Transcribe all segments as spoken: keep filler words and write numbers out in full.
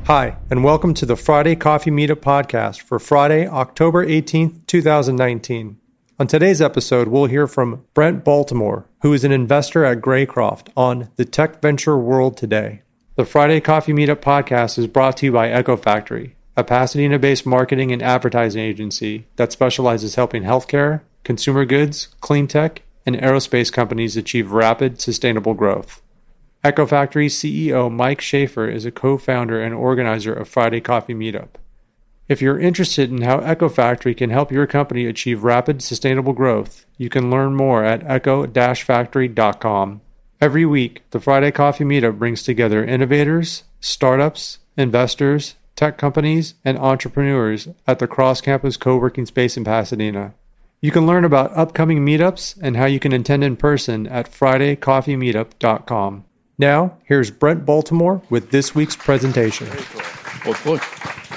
Hi, and welcome to the Friday Coffee Meetup podcast for Friday, October eighteenth, twenty nineteen. On today's episode, we'll hear from Brent Baltimore, who is an investor at Greycroft on the tech venture world today. The Friday Coffee Meetup podcast is brought to you by Echo Factory, a Pasadena-based marketing and advertising agency that specializes helping healthcare, consumer goods, clean tech, and aerospace companies achieve rapid, sustainable growth. Echo Factory C E O Mike Schaefer is a co-founder and organizer of Friday Coffee Meetup. If you're interested in how Echo Factory can help your company achieve rapid, sustainable growth, you can learn more at echo dash factory dot com. Every week, the Friday Coffee Meetup brings together innovators, startups, investors, tech companies, and entrepreneurs at the Cross Campus Co-working Space in Pasadena. You can learn about upcoming meetups and how you can attend in person at friday coffee meetup dot com. Now, here's Brent Baltimore with this week's presentation. Very cool. Well, look.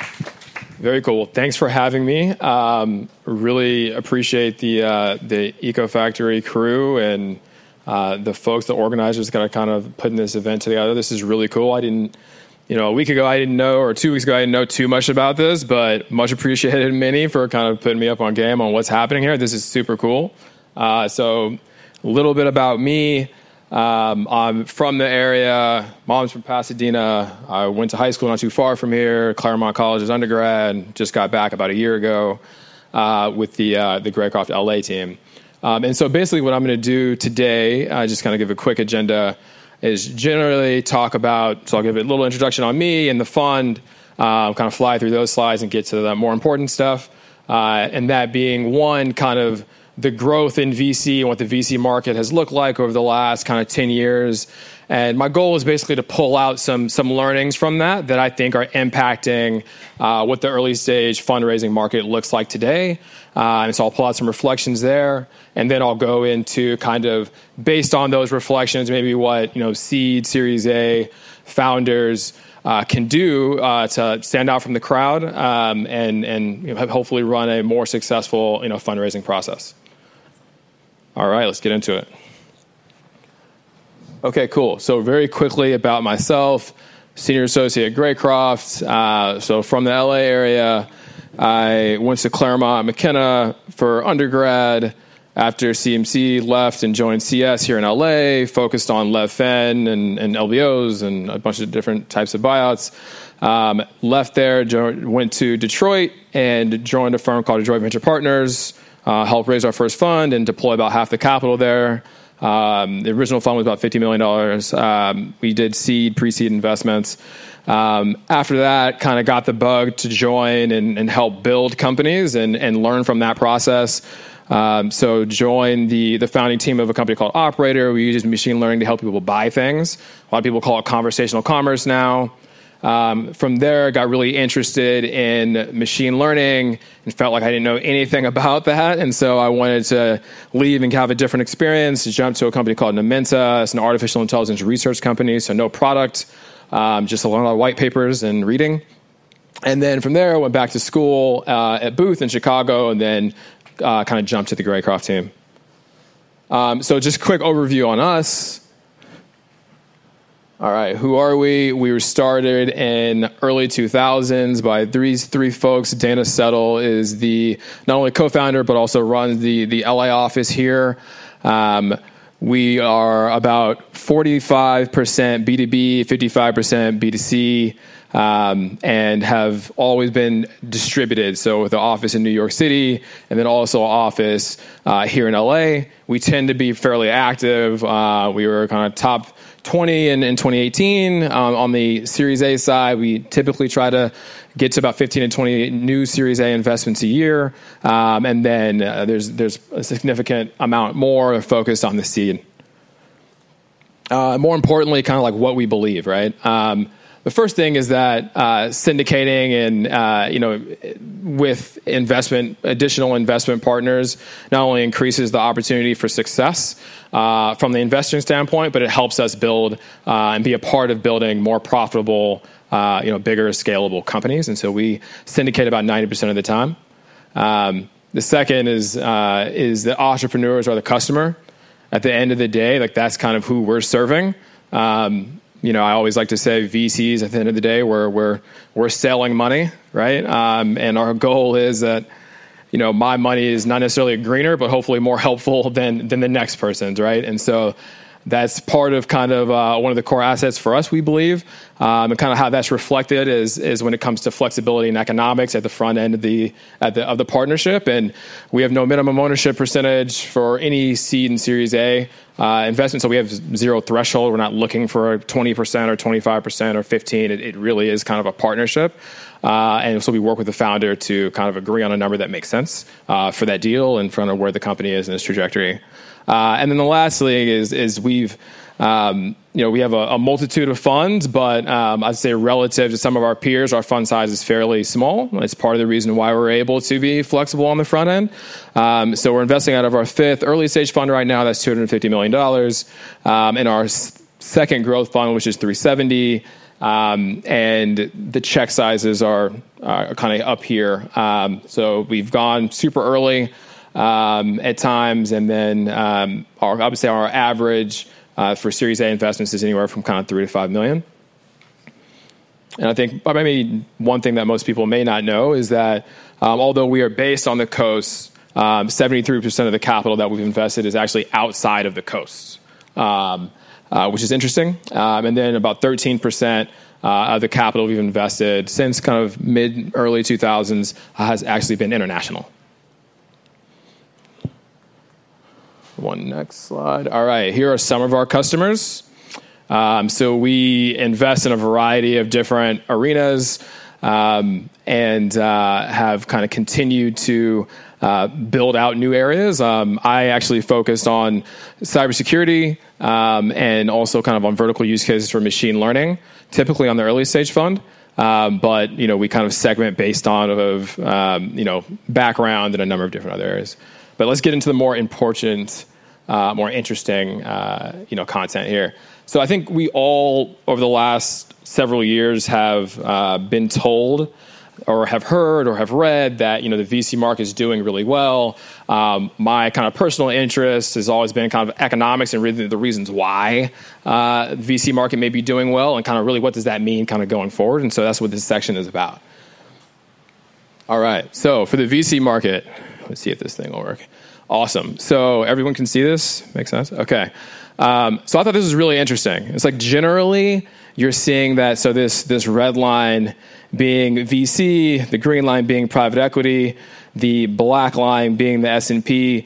Very cool. Thanks for having me. Um, really appreciate the uh, the Eco Factory crew and uh, the folks, the organizers, that are kind of putting this event together. This is really cool. I didn't, you know, a week ago I didn't know, or two weeks ago I didn't know too much about this, but much appreciated, Minnie, for kind of putting me up on game on what's happening here. This is super cool. Uh, so, a little bit about me. Um, I'm from the area. Mom's from Pasadena. I went to high school not too far from here. Claremont College as undergrad. Just got back about a year ago uh, with the uh, the Greycroft L A team. Um, and so basically what I'm going to do today, I uh, just kind of give a quick agenda, is generally talk about, so I'll give a little introduction on me and the fund, uh, kind of fly through those slides and get to the more important stuff. Uh, and that being one, kind of the growth in V C and what the V C market has looked like over the last kind of ten years. And my goal is basically to pull out some some learnings from that that I think are impacting uh, what the early stage fundraising market looks like today. Uh, and so I'll pull out some reflections there, and then I'll go into kind of, based on those reflections, maybe what, you know, seed, Series A founders Uh, can do uh, to stand out from the crowd um, and and you know, hopefully run a more successful, you know, fundraising process. All right, let's get into it. Okay, cool. So very quickly about myself, senior associate at Greycroft. Uh, so from the L A area, I went to Claremont McKenna for undergrad. After C M C, left and joined C S here in L A, focused on Lev Fen and, and L B Os and a bunch of different types of buyouts. Um, left there, jo- went to Detroit and joined a firm called Detroit Venture Partners, uh, helped raise our first fund and deploy about half the capital there. Um, the original fund was about fifty million dollars. Um, we did seed, pre-seed investments. Um, after that, kind of got the bug to join and, and help build companies and, and learn from that process. Um, so joined the the founding team of a company called Operator. We use machine learning to help people buy things. A lot of people call it conversational commerce now. Um, from there, got really interested in machine learning and felt like I didn't know anything about that. And so I wanted to leave and have a different experience. Jumped to a company called Nementa. It's an artificial intelligence research company, so no product, um, just a lot of white papers and reading. And then from there, I went back to school uh, at Booth in Chicago, and then Uh, kind of jumped to the Greycroft team. Um, so just a quick overview on us. All right, who are we? We were started in early two thousands by three three folks. Dana Settle is the not only co-founder but also runs the the L A office here. Um, we are about forty-five percent B two B, fifty-five percent B two C. Um, and have always been distributed. So with the office in New York City and then also office uh, here in L A, we tend to be fairly active. Uh, we were kind of top twenty in, in twenty eighteen. Um, on the Series A side, we typically try to get to about fifteen to twenty new Series A investments a year. Um, and then uh, there's there's a significant amount more focused on the seed. Uh, more importantly, kind of like what we believe, right? Um, The first thing is that uh, syndicating and uh, you know, with investment, additional investment partners, not only increases the opportunity for success uh, from the investing standpoint, but it helps us build uh, and be a part of building more profitable, uh, you know, bigger, scalable companies. And so we syndicate about ninety percent of the time. Um, the second is uh, is the entrepreneurs are the customer. At the end of the day, like that's kind of who we're serving. Um, you know, I always like to say V Cs at the end of the day, we're, we're, we're selling money, right? Um, and our goal is that, you know, my money is not necessarily greener, but hopefully more helpful than, than the next person's, right? And so that's part of kind of uh, one of the core assets for us, we believe. Um, and kind of how that's reflected is is when it comes to flexibility and economics at the front end of the, at the of the partnership. And we have no minimum ownership percentage for any seed and Series A uh, investment. So we have zero threshold. We're not looking for twenty percent or twenty-five percent or fifteen. It, it really is kind of a partnership. Uh, and so we work with the founder to kind of agree on a number that makes sense uh, for that deal in front of where the company is in its trajectory. Uh, and then the last thing is, is we've, um, you know, we have a, a multitude of funds, but um, I'd say relative to some of our peers, our fund size is fairly small. It's part of the reason why we're able to be flexible on the front end. Um, so we're investing out of our fifth early stage fund right now. That's two hundred fifty million dollars. Um, and our s- second growth fund, which is three hundred seventy. Um, and the check sizes are, are kind of up here. Um, so we've gone super early. Um, at times, and then um, our, obviously our average uh, for Series A investments is anywhere from kind of three to five million. And I think maybe one thing that most people may not know is that um, although we are based on the coast, um, seventy-three percent of the capital that we've invested is actually outside of the coast, um, uh, which is interesting. Um, and then about thirteen percent uh, of the capital we've invested since kind of mid early two thousands uh, has actually been international. One next slide. All right, here are some of our customers. Um, so we invest in a variety of different arenas um, and uh, have kind of continued to uh, build out new areas. Um, I actually focused on cybersecurity um, and also kind of on vertical use cases for machine learning, typically on the early stage fund. Um, but, you know, we kind of segment based on of, um, you know, background and a number of different other areas. But let's get into the more important, uh, more interesting, uh, you know, content here. So I think we all, over the last several years, have uh, been told or have heard or have read that, you know, the V C market is doing really well. Um, my kind of personal interest has always been kind of economics and really the reasons why uh, the V C market may be doing well and kind of really what does that mean kind of going forward. And so that's what this section is about. All right. So for the V C market, let's see if this thing will work. Awesome. So everyone can see this? Makes sense? Okay. Um, so I thought this was really interesting. It's like generally you're seeing that, so this this red line being V C, the green line being private equity, the black line being the S and P,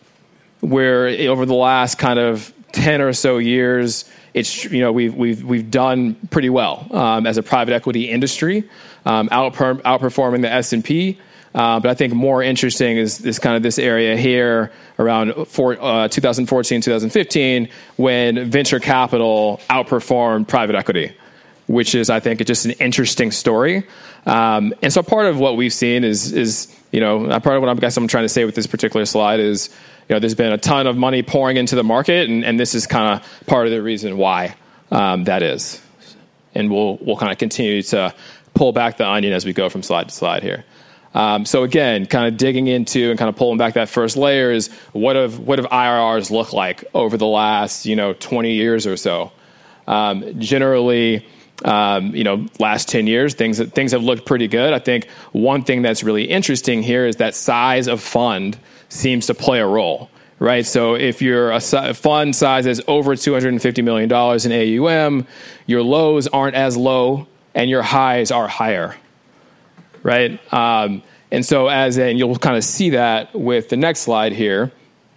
where over the last kind of ten or so years, it's, you know, we've we've we've done pretty well um, as a private equity industry, um, outper- outperforming the S and P. Uh, but I think more interesting is, is kind of this area here around four, uh, twenty fourteen, twenty fifteen, when venture capital outperformed private equity, which is, I think, just an interesting story. Um, and so part of what we've seen is, is you know, part of what I guess I'm trying to say with this particular slide is, you know, there's been a ton of money pouring into the market, and, and this is kind of part of the reason why um, that is. And we'll we'll kind of continue to pull back the onion as we go from slide to slide here. Um, so again, kind of digging into and kind of pulling back that first layer is what have what have I R Rs look like over the last, you know, twenty years or so? Um, generally, um, you know, last ten years, things things have looked pretty good. I think one thing that's really interesting here is that size of fund seems to play a role, right? So if you're a fund size is over two hundred fifty million dollars in A U M, your lows aren't as low and your highs are higher. Right. Um, and so as and you'll kind of see that with the next slide here.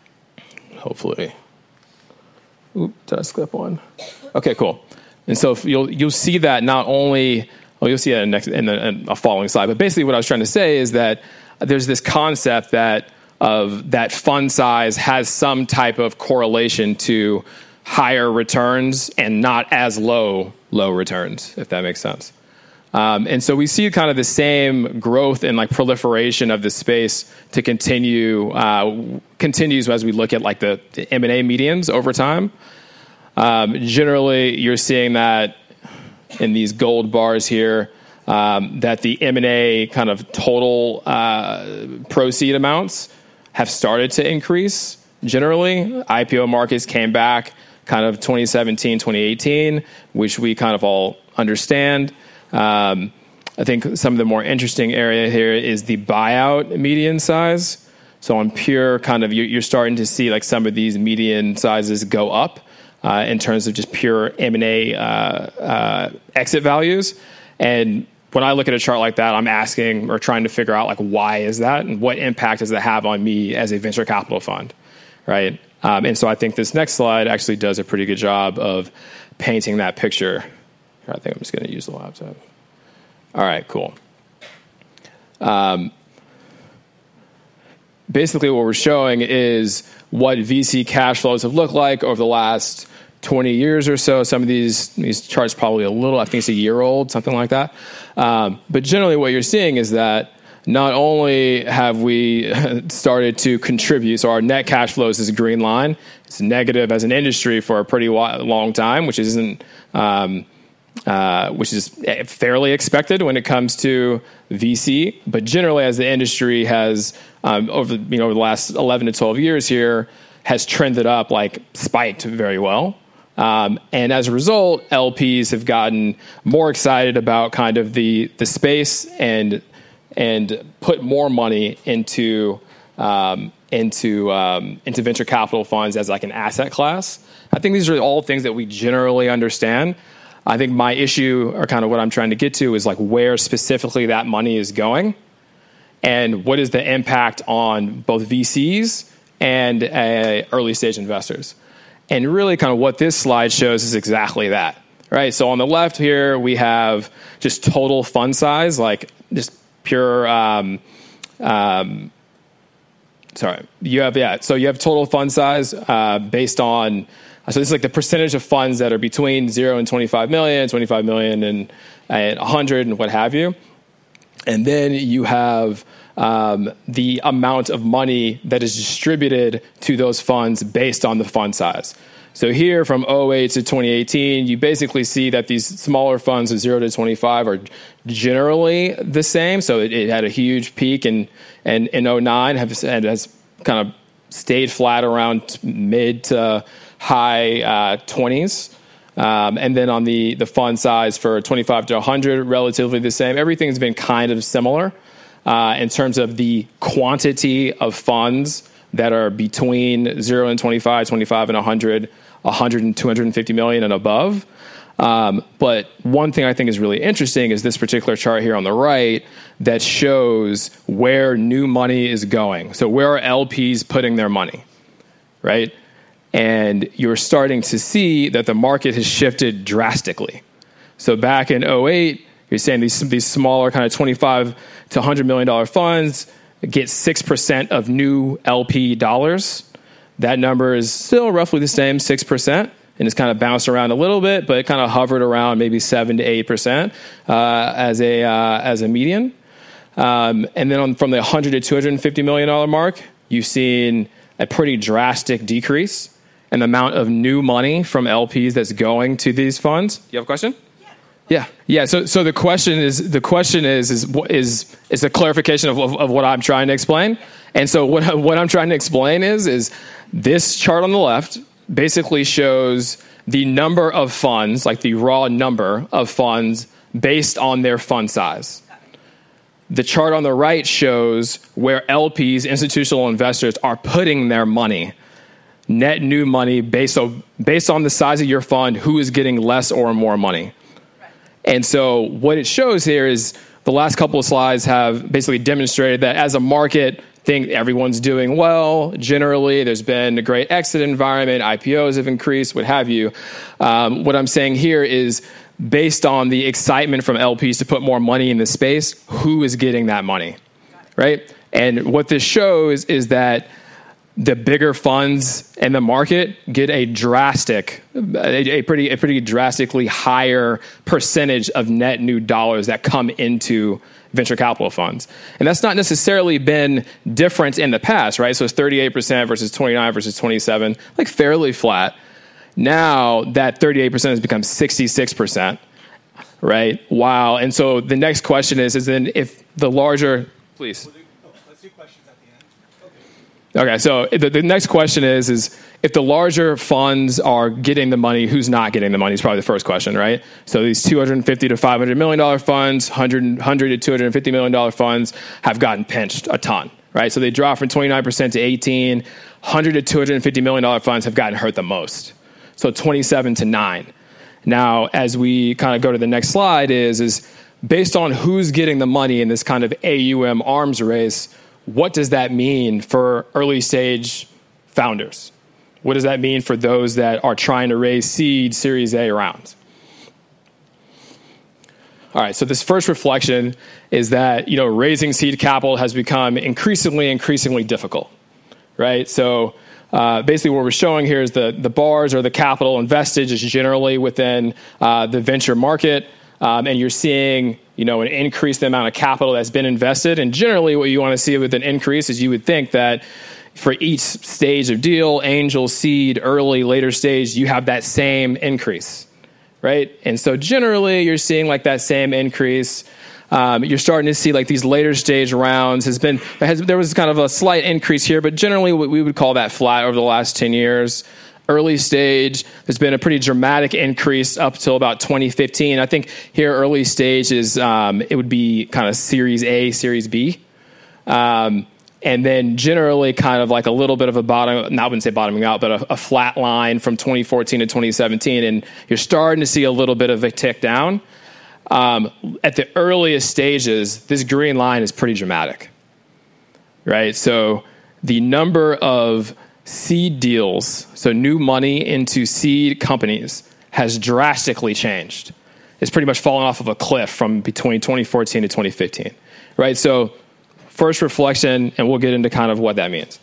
Hopefully. Oop, did I skip one? Okay, cool. And so you'll you'll see that not only well, you'll see that in, next, in, the, in a following slide, but basically what I was trying to say is that there's this concept that of that fund size has some type of correlation to higher returns and not as low low returns, if that makes sense. Um, and so we see kind of the same growth and like proliferation of the space to continue uh, continues as we look at like the, the M and A medians over time. Um, generally, you're seeing that in these gold bars here, um, that the M and A kind of total uh, proceed amounts have started to increase. Generally, I P O markets came back kind of twenty seventeen, twenty eighteen, which we kind of all understand. Um, I think some of the more interesting area here is the buyout median size. So on pure kind of, you're starting to see like some of these median sizes go up uh, in terms of just pure M and A uh, uh, exit values. And when I look at a chart like that, I'm asking or trying to figure out like, why is that? And what impact does that have on me as a venture capital fund, right? Um, and so I think this next slide actually does a pretty good job of painting that picture. Here, I think I'm just going to use the laptop. All right, cool. Um, basically, what we're showing is what V C cash flows have looked like over the last twenty years or so. Some of these these charts probably a little, I think it's a year old, something like that. Um, but generally, what you're seeing is that not only have we started to contribute, so our net cash flows is a green line. It's negative as an industry for a pretty long time, which isn't. Um, Uh, which is fairly expected when it comes to V C. But generally, as the industry has, um, over, you know, over the last eleven to twelve years here, has trended up, like spiked very well. Um, and as a result, L Ps have gotten more excited about kind of the, the space and and put more money into um, into um, into venture capital funds as like an asset class. I think these are all things that we generally understand. I think my issue, or kind of what I'm trying to get to, is like where specifically that money is going and what is the impact on both V Cs and uh, early stage investors. And really kind of what this slide shows is exactly that, right? So on the left here, we have just total fund size, like just pure, um, um, sorry, you have, yeah, so you have total fund size uh, based on, so this is like the percentage of funds that are between zero and twenty-five million, twenty-five million and, and one hundred and what have you. And then you have um, the amount of money that is distributed to those funds based on the fund size. So here from oh eight to twenty eighteen, you basically see that these smaller funds of zero to twenty-five are generally the same. So it, it had a huge peak in, in, in oh nine, have, and has kind of stayed flat around mid to high uh, twenties. Um, and then on the, the fund size for twenty-five to one hundred, relatively the same. Everything's been kind of similar uh, in terms of the quantity of funds that are between zero and twenty-five, twenty-five and one hundred, one hundred and two hundred fifty million and above. Um, but one thing I think is really interesting is this particular chart here on the right that shows where new money is going. So where are L Ps putting their money, right? And you're starting to see that the market has shifted drastically. So back in oh eight, you're saying these these smaller kind of twenty-five to one hundred million dollars funds get six percent of new L P dollars. That number is still roughly the same, six percent, and it's kind of bounced around a little bit, but it kind of hovered around maybe seven to eight percent uh, as a uh, as a median. Um, and then on, from the one hundred to two hundred fifty million dollars mark, you've seen a pretty drastic decrease in the amount of new money from L Ps that's going to these funds. Do you have a question? Yeah, yeah. So, so the question is, the question is, is, is, is a clarification of, of, of what I'm trying to explain. And so, what what I'm trying to explain is, is this chart on the left basically shows the number of funds, like the raw number of funds, based on their fund size. The chart on the right shows where L Ps, institutional investors, are putting their money. Net new money based on, based on the size of your fund, who is getting less or more money. Right. And so what it shows here is the last couple of slides have basically demonstrated that as a market, think everyone's doing well. Generally, there's been a great exit environment. I P Os have increased, what have you. Um, what I'm saying here is based on the excitement from L Ps to put more money in the space, who is getting that money, right? And what this shows is that the bigger funds in the market get a drastic, a, a pretty, a pretty drastically higher percentage of net new dollars that come into venture capital funds. And that's not necessarily been different in the past, right? So it's thirty-eight percent versus twenty-nine versus twenty-seven, like fairly flat. Now that thirty-eight percent has become sixty-six percent, right? Wow. And so the next question is, is then if the larger, please. Okay, so the, the next question is, is if the larger funds are getting the money, who's not getting the money is probably the first question, right? So these two hundred fifty to five hundred million dollars funds, one hundred, one hundred to two hundred fifty million dollars funds have gotten pinched a ton, right? So they dropped from twenty-nine percent to eighteen. one hundred to two hundred fifty million dollars funds have gotten hurt the most. So twenty-seven to nine. Now, as we kind of go to the next slide is, is based on who's getting the money in this kind of A U M arms race, what does that mean for early stage founders? What does that mean for those that are trying to raise seed Series A rounds? All right, so this first reflection is that, you know, raising seed capital has become increasingly, increasingly difficult, right? So uh, basically what we're showing here is the, the bars or the capital invested is generally within uh, the venture market. Um, and you're seeing, you know, an increase in the amount of capital that's been invested. And generally what you want to see with an increase is you would think that for each stage of deal, angel, seed, early, later stage, you have that same increase, right? And so generally you're seeing like that same increase. Um, you're starting to see like these later stage rounds has been, has, there was kind of a slight increase here, but generally we would call that flat over the last ten years. Early stage, there's been a pretty dramatic increase up till about twenty fifteen. I think here early stage is, um, it would be kind of Series A, Series B. Um, and then generally kind of like a little bit of a bottom, I wouldn't say bottoming out, but a, a flat line from twenty fourteen to twenty seventeen. And you're starting to see a little bit of a tick down. Um, at the earliest stages, this green line is pretty dramatic, right? So the number of seed deals, so new money into seed companies, has drastically changed. It's pretty much fallen off of a cliff from between twenty fourteen to twenty fifteen, right? So first reflection, and we'll get into kind of what that means.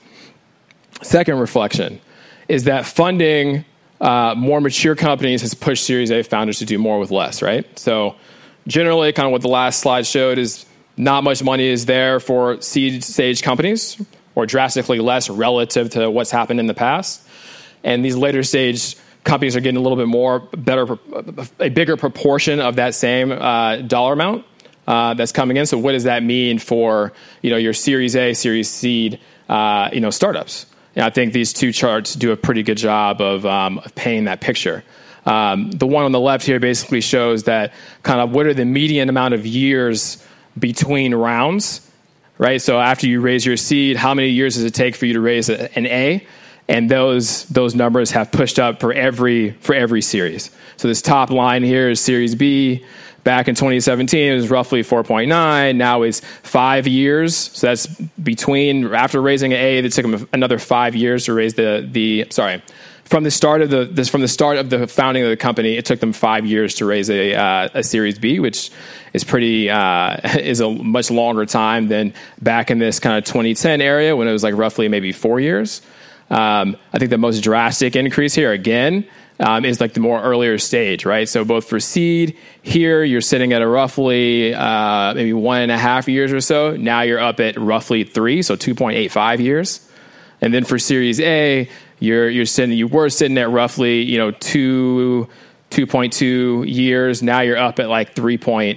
Second reflection is that funding uh, more mature companies has pushed Series A founders to do more with less, right? So generally, kind of what the last slide showed is not much money is there for seed stage companies, or drastically less relative to what's happened in the past. And these later stage companies are getting a little bit more, better, a bigger proportion of that same uh, dollar amount uh, that's coming in. So what does that mean for, you know, your Series A, Series Seed, uh, you know, startups? And I think these two charts do a pretty good job of, um, of painting that picture. Um, the one on the left here basically shows that kind of what are the median amount of years between rounds, right? So after you raise your seed, how many years does it take for you to raise a, an A? And those those numbers have pushed up for every for every series. So this top line here is Series B. Back in twenty seventeen, it was roughly four point nine. Now it's five years. So that's between, after raising an A, it took them another five years to raise the, the sorry, from the start of the this from the start of the founding of the company, it took them five years to raise a uh, a Series B, which is pretty uh, is a much longer time than back in this kind of twenty ten area when it was like roughly maybe four years. Um, I think the most drastic increase here again um, is like the more earlier stage, right? So both for seed here, you're sitting at a roughly uh, maybe one and a half years or so. Now you're up at roughly three, so two point eight five years. And then for Series A, you're you're sitting you were sitting at roughly, you know, two two point two years. Now you're up at like three point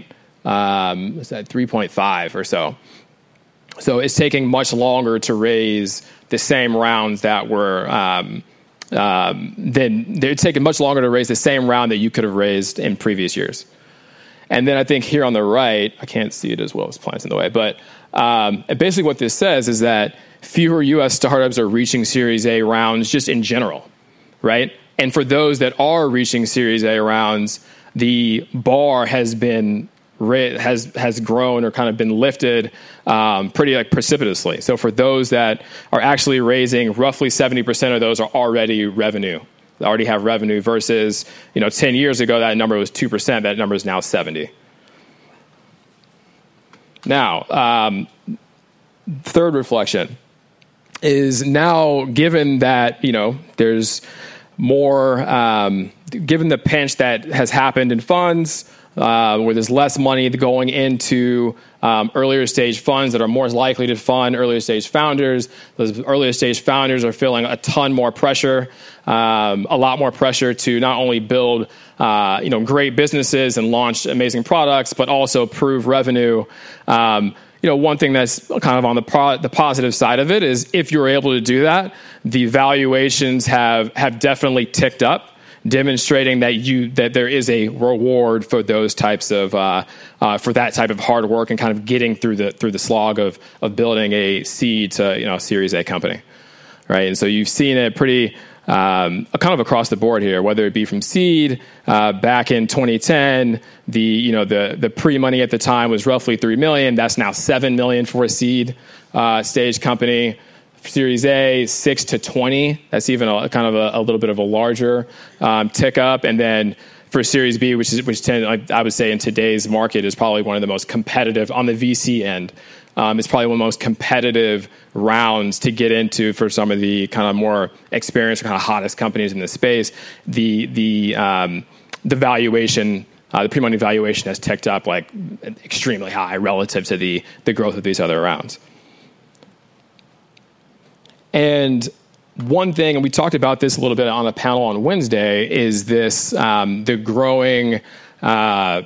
um, what's that three point five or so. So it's taking much longer to raise the same rounds that were um, um, then it's taking much longer to raise the same round that you could have raised in previous years. And then I think here on the right, I can't see it as well as plants in the way, but um, basically what this says is that fewer U S startups are reaching Series A rounds just in general, right? And for those that are reaching Series A rounds, the bar has been has has grown or kind of been lifted um, pretty like precipitously. So for those that are actually raising, roughly seventy percent of those are already revenue. They already have revenue versus, you know, ten years ago, that number was two percent. That number is now seventy. Now, um, third reflection is now, given that, you know, there's more, um, given the pinch that has happened in funds, uh, where there's less money going into um, earlier stage funds that are more likely to fund earlier stage founders. Those earlier stage founders are feeling a ton more pressure, um, a lot more pressure to not only build uh, you know, great businesses and launch amazing products, but also prove revenue. Um, you know, one thing that's kind of on the pro- the positive side of it is if you're able to do that, the valuations have have definitely ticked up, demonstrating that you that there is a reward for those types of uh, uh, for that type of hard work and kind of getting through the through the slog of of building a seed to, you know, Series A company, right? And so you've seen it pretty um, kind of across the board here, whether it be from seed uh, back in twenty ten, the you know the the pre money at the time was roughly three million. That's now seven million for a seed uh, stage company. Series A, six to twenty. That's even a, kind of a, a little bit of a larger um, tick up. And then for Series B, which is which tend, I would say in today's market is probably one of the most competitive on the V C end. Um, it's probably one of the most competitive rounds to get into for some of the kind of more experienced, kind of hottest companies in the space. The the um, the valuation, uh, the pre-money valuation has ticked up like extremely high relative to the the growth of these other rounds. And one thing, and we talked about this a little bit on a panel on Wednesday, is this um, the growing. Uh,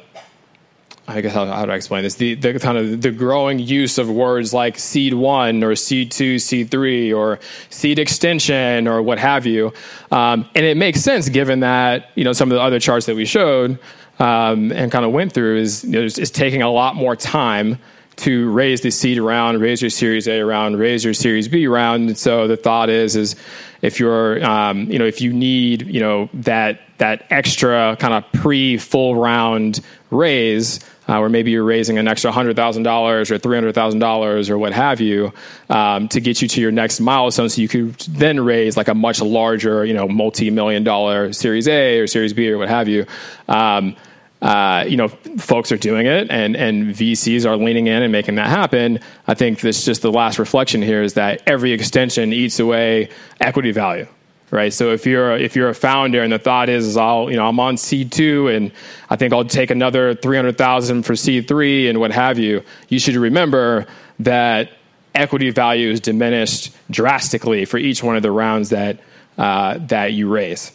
I guess how, how do I explain this? The, the kind of the growing use of words like seed one or seed two, seed three, or seed extension, or what have you. Um, and it makes sense given that, you know, some of the other charts that we showed um, and kind of went through is, you know, it's, it's taking a lot more time to raise the seed round, raise your Series A round, raise your Series B round. And so the thought is, is if you're, um, you know, if you need, you know, that that extra kind of pre full round raise, uh, or maybe you're raising an extra one hundred thousand dollars or three hundred thousand dollars or what have you, um, to get you to your next milestone, so you could then raise like a much larger, you know, multi-million dollar Series A or Series B or what have you. Um, Uh, you know, folks are doing it, and, and V Cs are leaning in and making that happen. I think this just the last reflection here is that every extension eats away equity value, right? So if you're if you're a founder and the thought is, is I'll you know I'm on seed two and I think I'll take another three hundred thousand for seed three and what have you, you should remember that equity value is diminished drastically for each one of the rounds that uh, that you raise.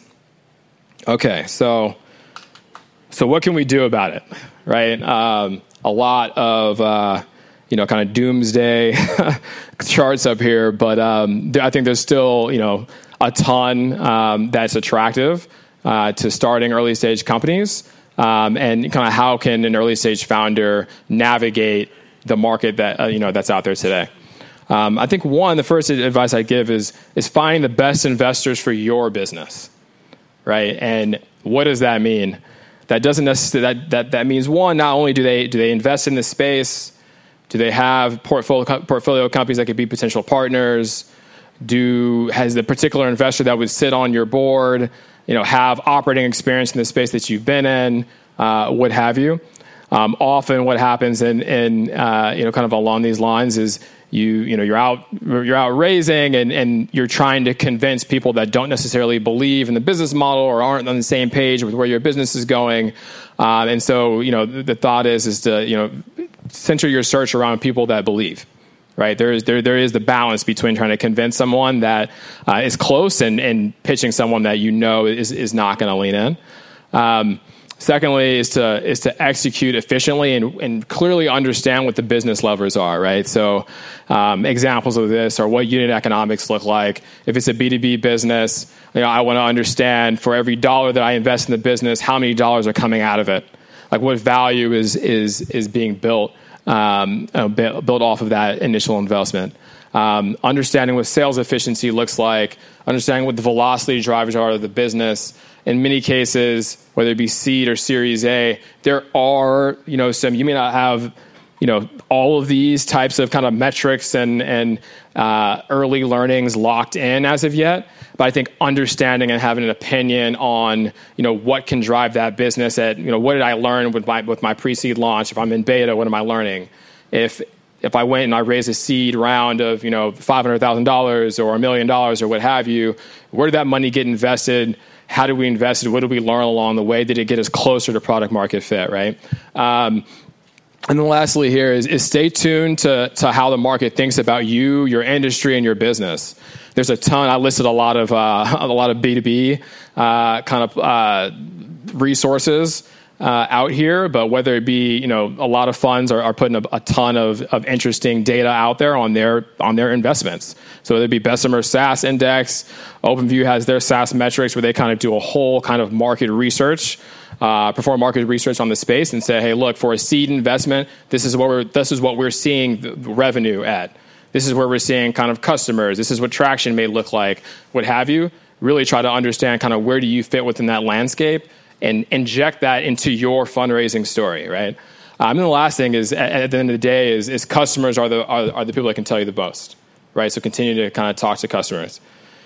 Okay, so. So what can we do about it, right? Um, a lot of, uh, you know, kind of doomsday charts up here, but um, I think there's still, you know, a ton um, that's attractive uh, to starting early stage companies, um, and kind of how can an early stage founder navigate the market that uh, you know that's out there today. Um, I think one, the first advice I give is is find the best investors for your business, right? And what does that mean? That doesn't necessarily that, that that means one, not only do they do they invest in the space, do they have portfolio portfolio companies that could be potential partners? Do has the particular investor that would sit on your board, you know, have operating experience in the space that you've been in, uh, what have you? Um, often, what happens in in uh, you know kind of along these lines is you you know you're out you're out raising and, and you're trying to convince people that don't necessarily believe in the business model or aren't on the same page with where your business is going, um, and so you know the, the thought is is to you know center your search around people that believe, right? There is there there is the balance between trying to convince someone that uh, is close and and pitching someone that you know is is not going to lean in. Um, Secondly, is to is to execute efficiently and, and clearly understand what the business levers are, right? So um, examples of this are what unit economics look like. If it's a B two B business, you know, I want to understand for every dollar that I invest in the business, how many dollars are coming out of it? Like what value is is is being built um, uh, built off of that initial investment? Um, understanding what sales efficiency looks like, understanding what the velocity drivers are of the business. In many cases, whether it be seed or Series A, there are, you know, some, you may not have, you know, all of these types of kind of metrics and, and uh, early learnings locked in as of yet. But I think understanding and having an opinion on, you know, what can drive that business at, you know, what did I learn with my, with my pre-seed launch? If I'm in beta, what am I learning? If, if I went and I raised a seed round of, you know, five hundred thousand dollars or a million dollars or what have you, where did that money get invested? How did we invest it? What did we learn along the way? Did it get us closer to product market fit, right? Um, and then lastly here is, is stay tuned to, to how the market thinks about you, your industry, and your business. There's a ton. I listed a lot of uh, a lot of B two B uh, kind of uh, resources. uh, out here, but whether it be, you know, a lot of funds are, are putting a, a ton of, of interesting data out there on their on their investments. So whether it be Bessemer SaaS Index, OpenView has their SaaS metrics where they kind of do a whole kind of market research, uh, perform market research on the space and say, hey, look, for a seed investment, this is what we're this is what we're seeing the revenue at. This is where we're seeing kind of customers. This is what traction may look like, what have you. Really try to understand kind of where do you fit within that landscape and inject that into your fundraising story, right? Um, and the last thing is, at, at the end of the day, is, is customers are the are, are the people that can tell you the most, right? So continue to kind of talk to customers.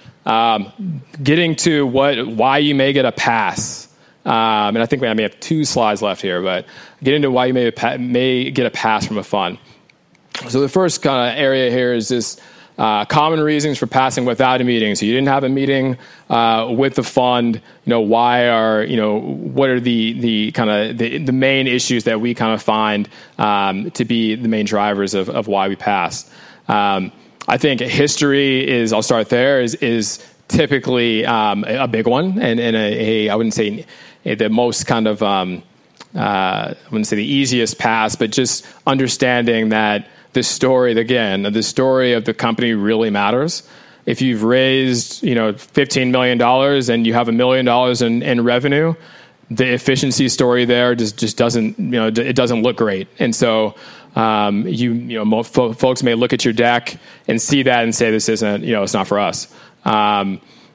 Um, getting to what why you may get a pass. Um, and I think I may have two slides left here, but getting to why you may, may get a pass from a fund. So the first kind of area here is this uh, common reasons for passing without a meeting. So you didn't have a meeting uh, with the fund. You know, why are, you know, what are the the kind of the, the main issues that we kind of find um, to be the main drivers of, of why we pass? Um, I think history is, I'll start there, is, is typically um, a big one. And, and a, a, I wouldn't say the most kind of, um, uh, I wouldn't say the easiest pass, but just understanding that the story, again, the story of the company really matters. If you've raised, you know, fifteen million dollars and you have a million dollars in, in revenue, the efficiency story there just, just doesn't, you know, it doesn't look great. And so, um, you, you know, most fo- folks may look at your deck and see that and say, this isn't, you know, it's not for us. Um,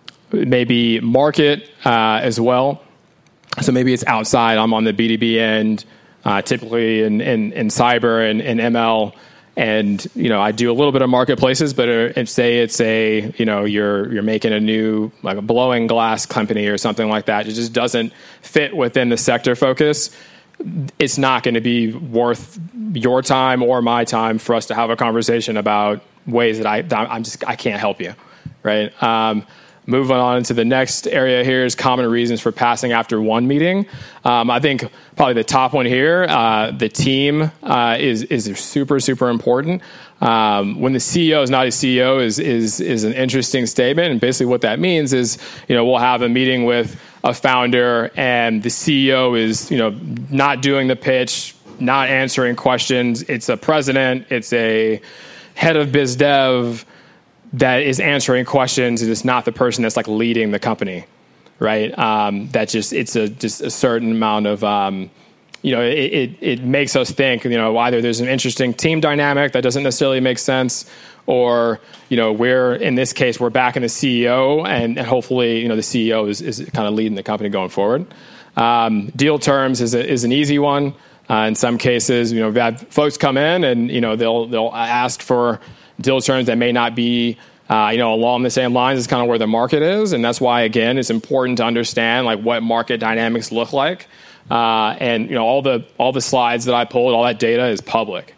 maybe market, uh, as well. So maybe it's outside. I'm on the B two B end, uh, typically in, in, in cyber and, and M L. And, you know, I do a little bit of marketplaces, but if say it's a, you know, you're you're making a new, like a blowing glass company or something like that, it just doesn't fit within the sector focus. It's not going to be worth your time or my time for us to have a conversation about ways that I, I'm just, I can't help you, right? Um, Moving on to the next area here is common reasons for passing after one meeting. Um, I think probably the top one here, uh, the team uh, is is super super important. Um, when the C E O is not a C E O is is is an interesting statement, and basically what that means is, you know, we'll have a meeting with a founder, and the C E O is, you know, not doing the pitch, not answering questions. It's a president, it's a head of biz dev that is answering questions, and it's not the person that's like leading the company, right? Um, that just, it's a just a certain amount of, um, you know, it, it it makes us think, you know, either there's an interesting team dynamic that doesn't necessarily make sense, or, you know, we're, in this case, we're back in the C E O, and, and hopefully, you know, the C E O is, is kind of leading the company going forward. Um, deal terms is a, is an easy one. Uh, in some cases, you know, we've had folks come in and, you know, they'll they'll ask for deal terms that may not be, uh, you know, along the same lines as kind of where the market is. And that's why, again, it's important to understand like what market dynamics look like. Uh, and, you know, all the all the slides that I pulled, all that data is public.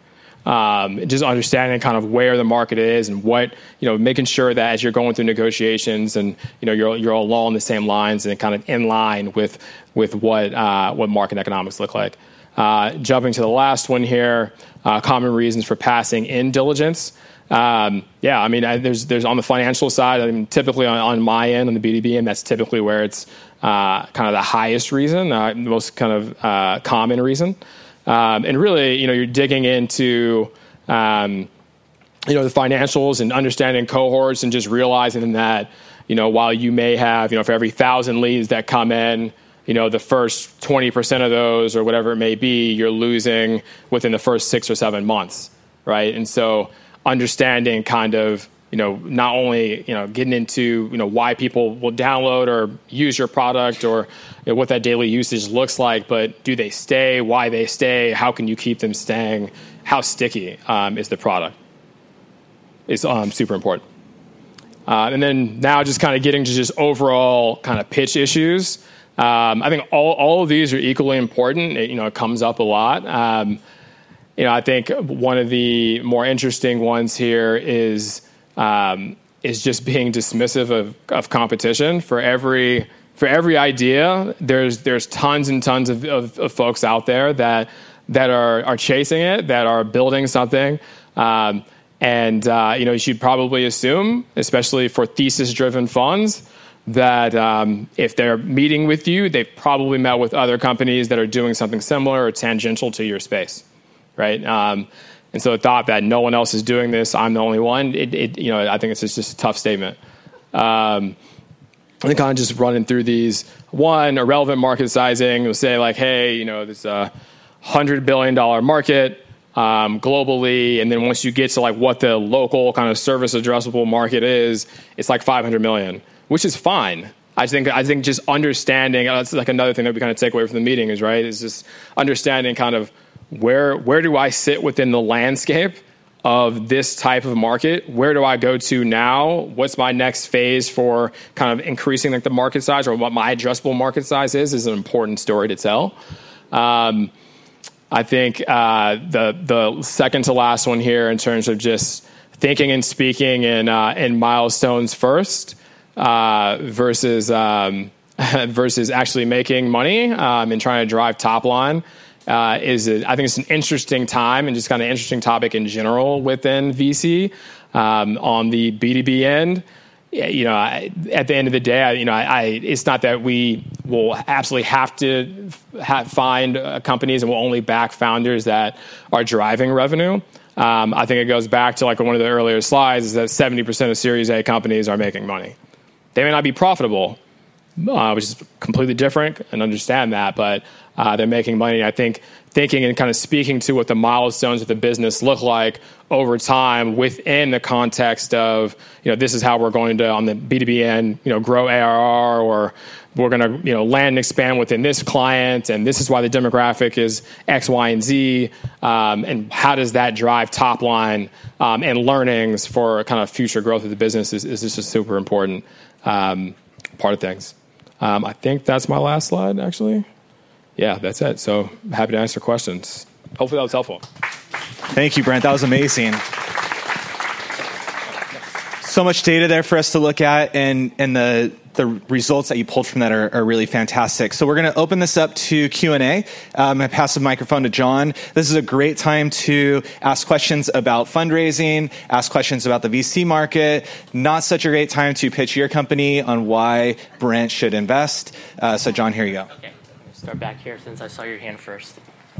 Um, just understanding kind of where the market is and what, you know, making sure that as you're going through negotiations and, you know, you're you're all along the same lines and kind of in line with with what uh, what market economics look like. Uh, jumping to the last one here, uh, common reasons for passing in diligence. Um, yeah, I mean, I, there's there's on the financial side, I mean, typically on, on my end, on the B two B end, that's typically where it's uh, kind of the highest reason, uh, the most kind of uh, common reason. Um, and really, you know, you're digging into, um, you know, the financials and understanding cohorts and just realizing that, you know, while you may have, you know, for every thousand leads that come in, you know, the first twenty percent of those or whatever it may be, you're losing within the first six or seven months, right? And so understanding kind of, you know, not only, you know, getting into, you know, why people will download or use your product or, you know, what that daily usage looks like, but do they stay, why they stay, how can you keep them staying, how sticky um, is the product? It's um, super important. Uh, and then now just kind of getting to just overall kind of pitch issues. Um, I think all, all of these are equally important. It, you know, it comes up a lot. Um, you know, I think one of the more interesting ones here is um, is just being dismissive of, of competition. For every for every idea, there's there's tons and tons of, of, of folks out there that that are are chasing it, that are building something. Um, and uh, you know, you should probably assume, especially for thesis-driven funds, that um, if they're meeting with you, they've probably met with other companies that are doing something similar or tangential to your space, right? Um, and so the thought that no one else is doing this, I'm the only one, it, it, you know, I think it's just, just a tough statement. Um, and kind of just running through these. One, irrelevant market sizing. We'll say like, hey, you know, this a one hundred billion dollars market um, globally, and then once you get to like what the local kind of service addressable market is, it's like five hundred million, which is fine. I think I think just understanding, that's like another thing that we kind of take away from the meeting is, right, is just understanding kind of where where do I sit within the landscape of this type of market? Where do I go to now? What's my next phase for kind of increasing like the market size, or what my addressable market size is, is an important story to tell. Um, I think uh, the the second to last one here in terms of just thinking and speaking in, uh, in milestones first uh, versus, um, versus actually making money um, and trying to drive top line. Uh, is a, I think it's an interesting time and just kind of interesting topic in general within V C. Um, on the B two B end, you know, I, at the end of the day, I, you know, I, I, it's not that we will absolutely have to have, find uh, companies and will only back founders that are driving revenue. Um, I think it goes back to like one of the earlier slides is that seventy percent of Series A companies are making money. They may not be profitable, uh, which is completely different, and understand that, but Uh, they're making money. I think thinking and kind of speaking to what the milestones of the business look like over time within the context of, you know, this is how we're going to, on the B two B end, you know, grow A R R, or we're going to, you know, land and expand within this client, and this is why the demographic is X, Y, and Z, um, and how does that drive top line um, and learnings for kind of future growth of the business is, is just a super important um, part of things. Um, I think that's my last slide, actually. Yeah, that's it. So happy to answer questions. Hopefully that was helpful. Thank you, Brent. That was amazing. So much data there for us to look at, and, and the, the results that you pulled from that are, are really fantastic. So we're going to open this up to Q and A. Um, I'm going to pass the microphone to John. This is a great time to ask questions about fundraising, ask questions about the V C market. Not such a great time to pitch your company on why Brent should invest. Uh, so John, here you go. Okay. Start back here since I saw your hand first.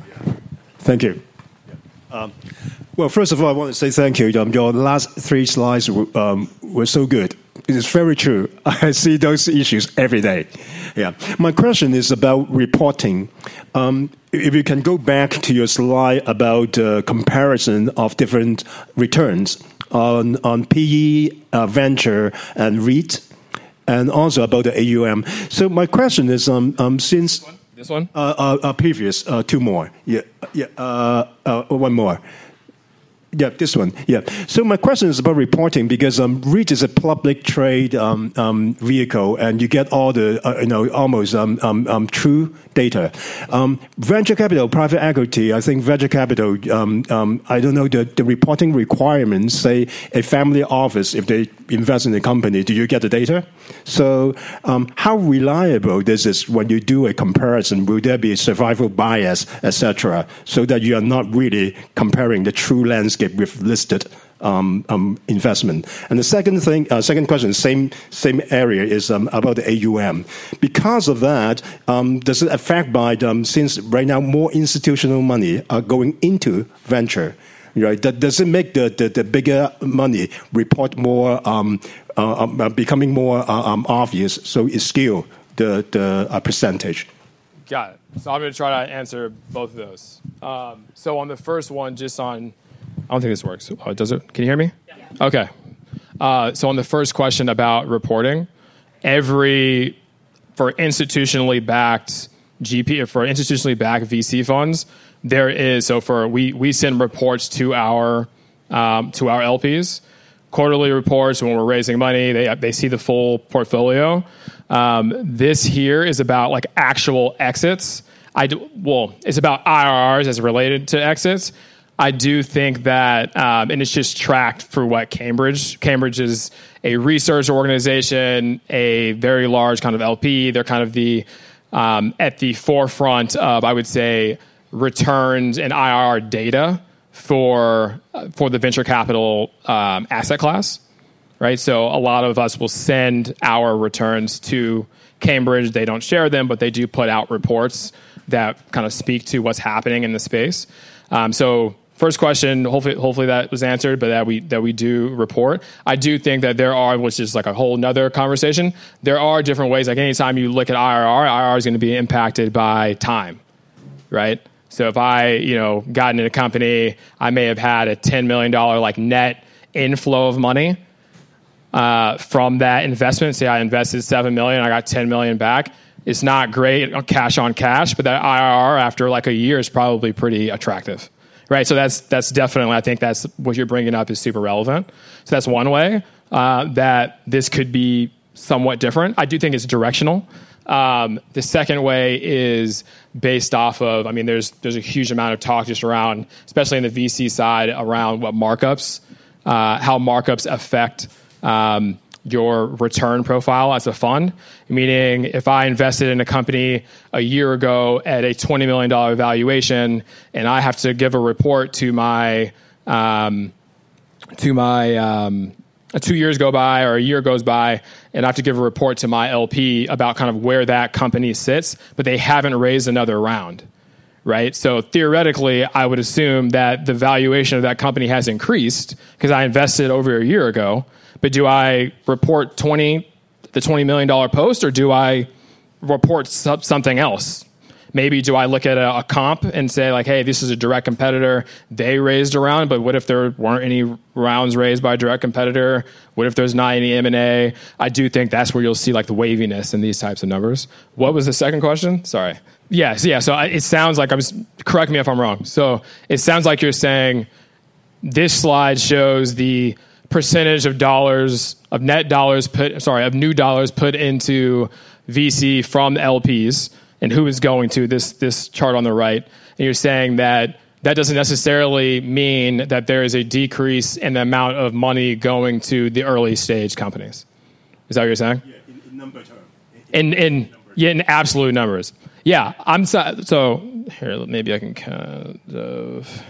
Thank you. Um, well, first of all, I want to say thank you. Um, your last three slides were, um, were so good. It is very true. I see those issues every day. Yeah. My question is about reporting. Um, if you can go back to your slide about uh, comparison of different returns on, on P E, uh, venture, and REIT, and also about the A U M. So my question is, um, um, since... This one? Uh, uh, uh, previous, uh, two more. Yeah, yeah. Uh, uh, one more. Yeah, this one. Yeah. So my question is about reporting, because um, REIT is a public trade um, um, vehicle, and you get all the uh, you know almost um, um, um, true data. Um, venture capital, private equity. I think venture capital. Um, um, I don't know the, the reporting requirements. Say a family office, if they invest in a company, do you get the data? So um, how reliable this is when you do a comparison? Will there be a survival bias, et cetera, so that you are not really comparing the true landscape with listed um, um, investment? And the second thing, uh, second question, same same area, is um, about the A U M. Because of that, um, does it affect by um, since right now more institutional money are going into venture? Right? That, does it make the, the, the bigger money report more, um, uh, uh, becoming more uh, um, obvious? So it skew the the uh, percentage. Got it. So I'm going to try to answer both of those. Um, so on the first one, just on, I don't think this works. Oh, does it? Can you hear me? Yeah. Okay. Uh, so on the first question about reporting, every for institutionally backed G P for institutionally backed V C funds, there is so for we we send reports to our um, to our L Ps, quarterly reports when we're raising money. They they see the full portfolio. Um, this here is about like actual exits. I do, well, it's about I R Rs as related to exits. I do think that, um, and it's just tracked for what Cambridge. Cambridge is a research organization, a very large kind of L P. They're kind of the um, at the forefront of, I would say, returns and I R R data for uh, for the venture capital um, asset class. right? So a lot of us will send our returns to Cambridge. They don't share them, but they do put out reports that kind of speak to what's happening in the space. Um, so first question, hopefully, hopefully that was answered, but that we that we do report. I do think that there are, which is like a whole nother conversation, there are different ways. Like anytime you look at I R R, I R R is going to be impacted by time, right? So if I, you know, got into a company, I may have had a ten million dollars like net inflow of money uh, from that investment. Say I invested seven million dollars, I got ten million dollars back. It's not great cash on cash, but that I R R after like a year is probably pretty attractive, right? So that's that's definitely, I think that's what you're bringing up is super relevant. So that's one way uh, that this could be somewhat different. I do think it's directional. Um, the second way is based off of, I mean, there's there's a huge amount of talk just around, especially in the V C side, around what markups, uh, how markups affect um, your return profile as a fund. Meaning, if I invested in a company a year ago at a twenty million dollars valuation, and I have to give a report to my um, to my um, two years go by or a year goes by, and I have to give a report to my L P about kind of where that company sits, but they haven't raised another round, right? So theoretically, I would assume that the valuation of that company has increased because I invested over a year ago. But do I report twenty, the twenty million dollars post, or do I report something else? Maybe do I look at a, a comp and say, like, hey, this is a direct competitor. They raised a round, but what if there weren't any rounds raised by a direct competitor? What if there's not any M and A? I do think that's where you'll see like the waviness in these types of numbers. What was the second question? Sorry. Yes, yeah. So I, it sounds like I'm. Correct me if I'm wrong. So it sounds like you're saying this slide shows the percentage of dollars of net dollars put. Sorry, of new dollars put into V C from L Ps. And who is going to this this chart on the right. And you're saying that that doesn't necessarily mean that there is a decrease in the amount of money going to the early stage companies. Is that what you're saying? Yeah, in, in number terms. In, in, in yeah, in absolute numbers. Yeah, I'm so, so here, maybe I can kind of.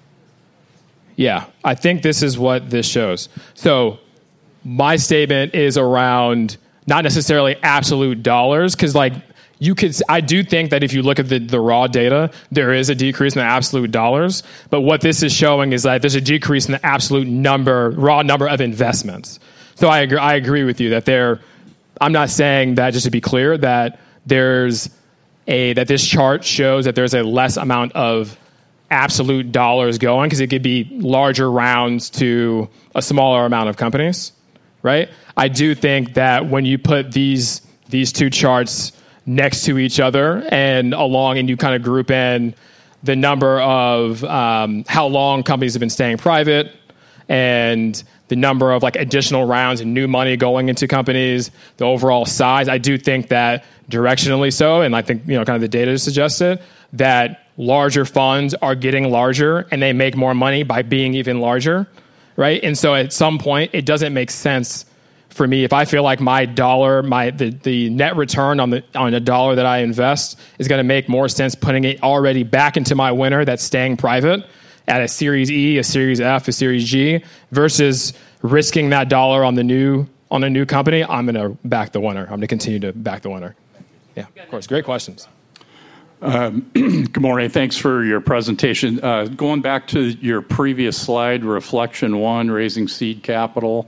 Yeah, I think this is what this shows. So my statement is around not necessarily absolute dollars, because like, you could, I do think that if you look at the, the raw data, there is a decrease in the absolute dollars. But what this is showing is that there's a decrease in the absolute number, raw number of investments. So I agree, I agree with you that there, I'm not saying that, just to be clear, that there's a, that this chart shows that there's a less amount of absolute dollars going, because it could be larger rounds to a smaller amount of companies, right? I do think that when you put these these two charts next to each other and along, and you kind of group in the number of um, how long companies have been staying private and the number of like additional rounds and new money going into companies, the overall size, I do think that directionally so, and I think, you know, kind of the data suggests it, that larger funds are getting larger and they make more money by being even larger, right? And so at some point, it doesn't make sense for me, if I feel like my dollar, my the, the net return on the on a dollar that I invest is going to make more sense putting it already back into my winner that's staying private at a Series E, a Series F, a Series G, versus risking that dollar on the new on a new company, I'm going to back the winner. I'm going to continue to back the winner. Yeah, of course. Great questions. Um, good morning. Thanks for your presentation. Uh, going back to your previous slide, reflection one, raising seed capital.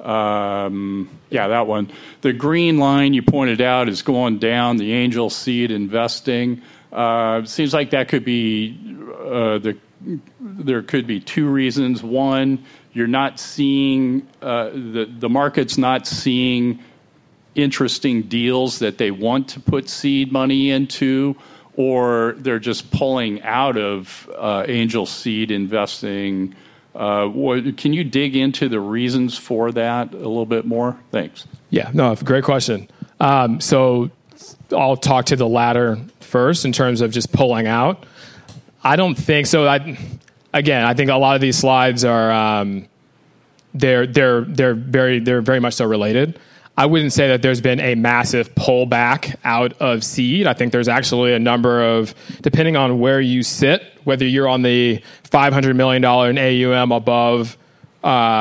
Um, yeah, that one. The green line you pointed out is going down, the angel seed investing. Uh, seems like that could be, uh, the, there could be two reasons. One, you're not seeing, uh, the, the market's not seeing interesting deals that they want to put seed money into, or they're just pulling out of uh, angel seed investing. Uh, what, can you dig into the reasons for that a little bit more? Thanks. Yeah, no, great question. Um, so I'll talk to the latter first in terms of just pulling out. I don't think so. I, again, I think a lot of these slides are um, they're they're they're very they're very much so related. I wouldn't say that there's been a massive pullback out of seed. I think there's actually a number of, depending on where you sit, whether you're on the five hundred million dollars in A U M above uh,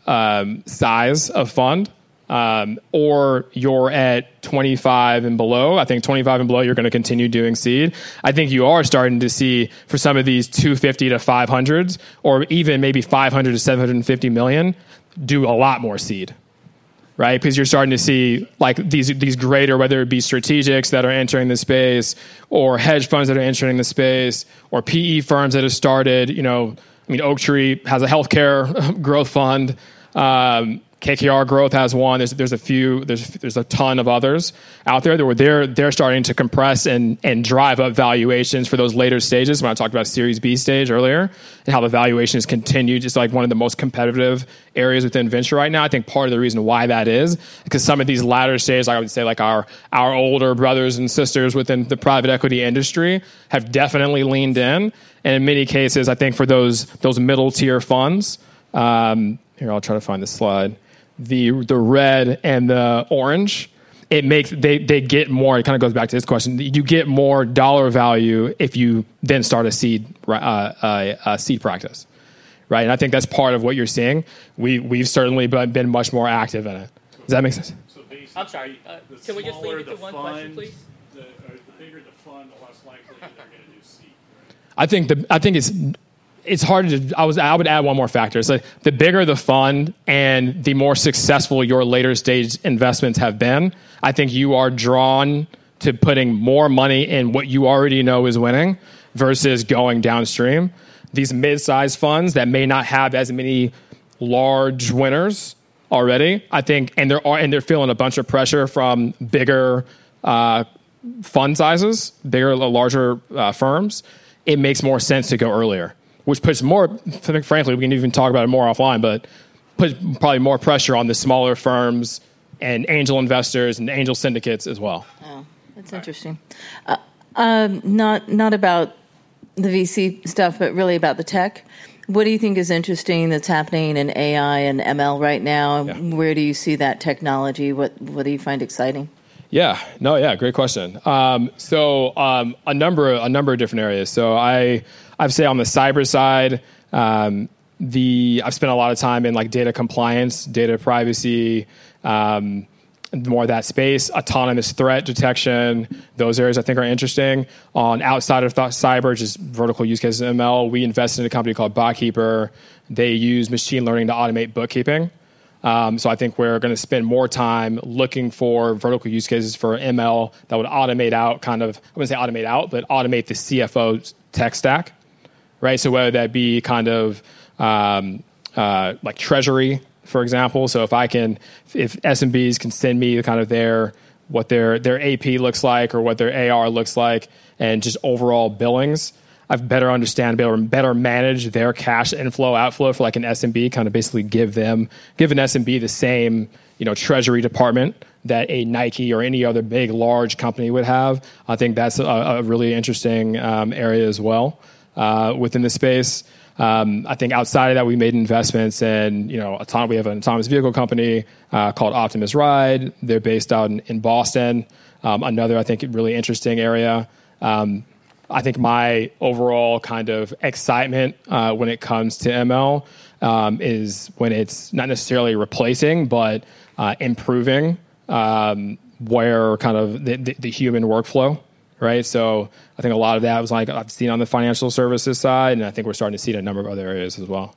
um, size of fund, um, or you're at twenty-five and below. I think twenty-five and below, you're going to continue doing seed. I think you are starting to see for some of these two fifty to five hundreds, or even maybe five hundred to seven hundred fifty million, do a lot more seed. Right, because you're starting to see like these these greater, whether it be strategics that are entering the space, or hedge funds that are entering the space, or P E firms that have started. You know, I mean, Oaktree has a healthcare growth fund. Um, K K R Growth has one. There's there's a few. There's there's a ton of others out there that were they're they're starting to compress and and drive up valuations for those later stages. When I talked about Series B stage earlier and how the valuations continue, just like one of the most competitive areas within venture right now. I think part of the reason why that is because some of these latter stages, I would say, like our our older brothers and sisters within the private equity industry have definitely leaned in, and in many cases, I think for those those middle tier funds. Um, here, I'll try to find the slide. The the red and the orange, it makes they they get more. It kind of goes back to this question. You get more dollar value if you then start a seed uh, uh, a seed practice, right? And I think that's part of what you're seeing. We we've certainly been much more active in it. Does that make sense? So I'm sorry. Uh, can we just leave it to one fund, question, please? The, uh, the bigger the fund, the less likely they're going to do seed. I think the I think it's. It's hard to. I was. I would add one more factor. So the bigger the fund and the more successful your later stage investments have been, I think you are drawn to putting more money in what you already know is winning versus going downstream. These mid-sized funds that may not have as many large winners already, I think, and they're and they're feeling a bunch of pressure from bigger uh, fund sizes, bigger, larger uh, firms. It makes more sense to go earlier. Which puts more, frankly, we can even talk about it more offline, but puts probably more pressure on the smaller firms and angel investors and angel syndicates as well. Oh, that's interesting. Uh, um, not not about the V C stuff, but really about the tech. What do you think is interesting that's happening in A I and M L right now? Yeah. Where do you see that technology? What What do you find exciting? Yeah, no, yeah, great question. Um, so um, a number, a number of different areas. So I, I'd say on the cyber side, um, the I've spent a lot of time in like data compliance, data privacy, um, more of that space, autonomous threat detection. Those areas I think are interesting. On outside of th- cyber, just vertical use cases, M L, we invested in a company called BotKeeper. They use machine learning to automate bookkeeping. Um, so I think we're going to spend more time looking for vertical use cases for M L that would automate out kind of, I wouldn't say automate out, but automate the C F O's tech stack, right? So whether that be kind of um, uh, like treasury, for example. So if I can, if S M Bs can send me kind of their, what their, their A P looks like or what their A R looks like and just overall billings, I've better understand, better, better manage their cash inflow, outflow for like an S M B, kind of basically give them, give an S M B the same, you know, treasury department that a Nike or any other big, large company would have. I think that's a, a really interesting um, area as well uh, within the space. Um, I think outside of that, we made investments in, you know, autom- we have an autonomous vehicle company uh, called Optimus Ride. They're based out in, in Boston. Um, another, I think, really interesting area. Um, I think my overall kind of excitement uh, when it comes to M L um, is when it's not necessarily replacing, but uh, improving um, where kind of the, the, the human workflow, right? So I think a lot of that was like I've seen on the financial services side, and I think we're starting to see it in a number of other areas as well.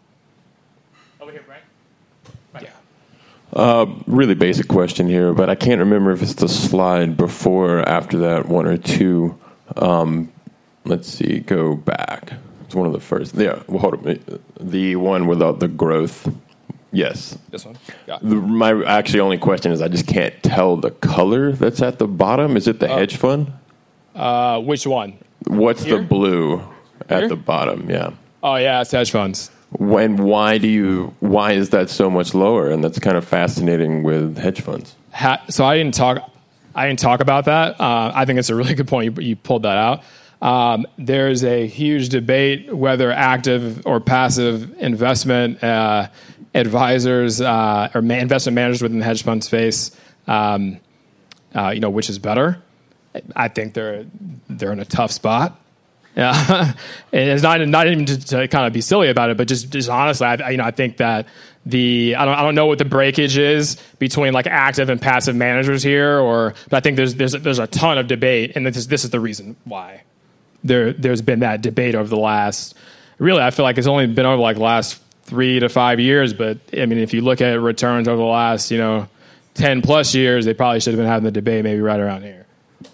Over here, Brian. Brian. Yeah. Uh, really basic question here, but I can't remember if it's the slide before or after that, one or two. Um, Let's see, go back. It's one of the first. Yeah, well, hold on. The one without the growth. Yes. This one? Yeah. The, my actually only question is I just can't tell the color that's at the bottom. Is it the uh, hedge fund? Uh, which one? What's Here? the blue at Here? the bottom? Yeah. Oh, yeah, it's hedge funds. When, why do you, why is that so much lower? And that's kind of fascinating with hedge funds. Ha- so I didn't talk, I didn't talk about that. Uh, I think it's a really good point. You, you pulled that out. Um, there's a huge debate whether active or passive investment uh, advisors uh, or ma- investment managers within the hedge fund space, um, uh, you know, which is better. I think they're they're in a tough spot, Yeah, it's not not even to, to kind of be silly about it, but just just honestly, I, you know, I think that the I don't I don't know what the breakage is between like active and passive managers here, or but I think there's there's there's a ton of debate, and this this is the reason why there there's been that debate over the last. Really, I feel like it's only been over like the last three to five years, but I mean, if you look at returns over the last you know ten plus years, they probably should have been having the debate maybe right around here.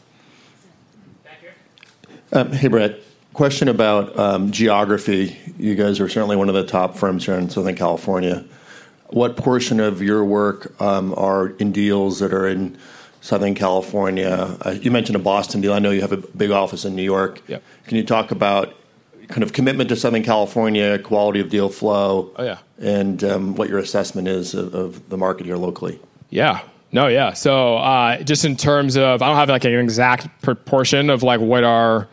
Um, hey, Brett. Question about um, geography. You guys are certainly one of the top firms here in Southern California. What portion of your work um, are in deals that are in Southern California? Uh, you mentioned a Boston deal. I know you have a big office in New York. Yep. Can you talk about kind of commitment to Southern California, quality of deal flow, oh, yeah. and um, what your assessment is of, of the market here locally? Yeah. No, yeah. So uh, just in terms of, I don't have like an exact proportion of like what our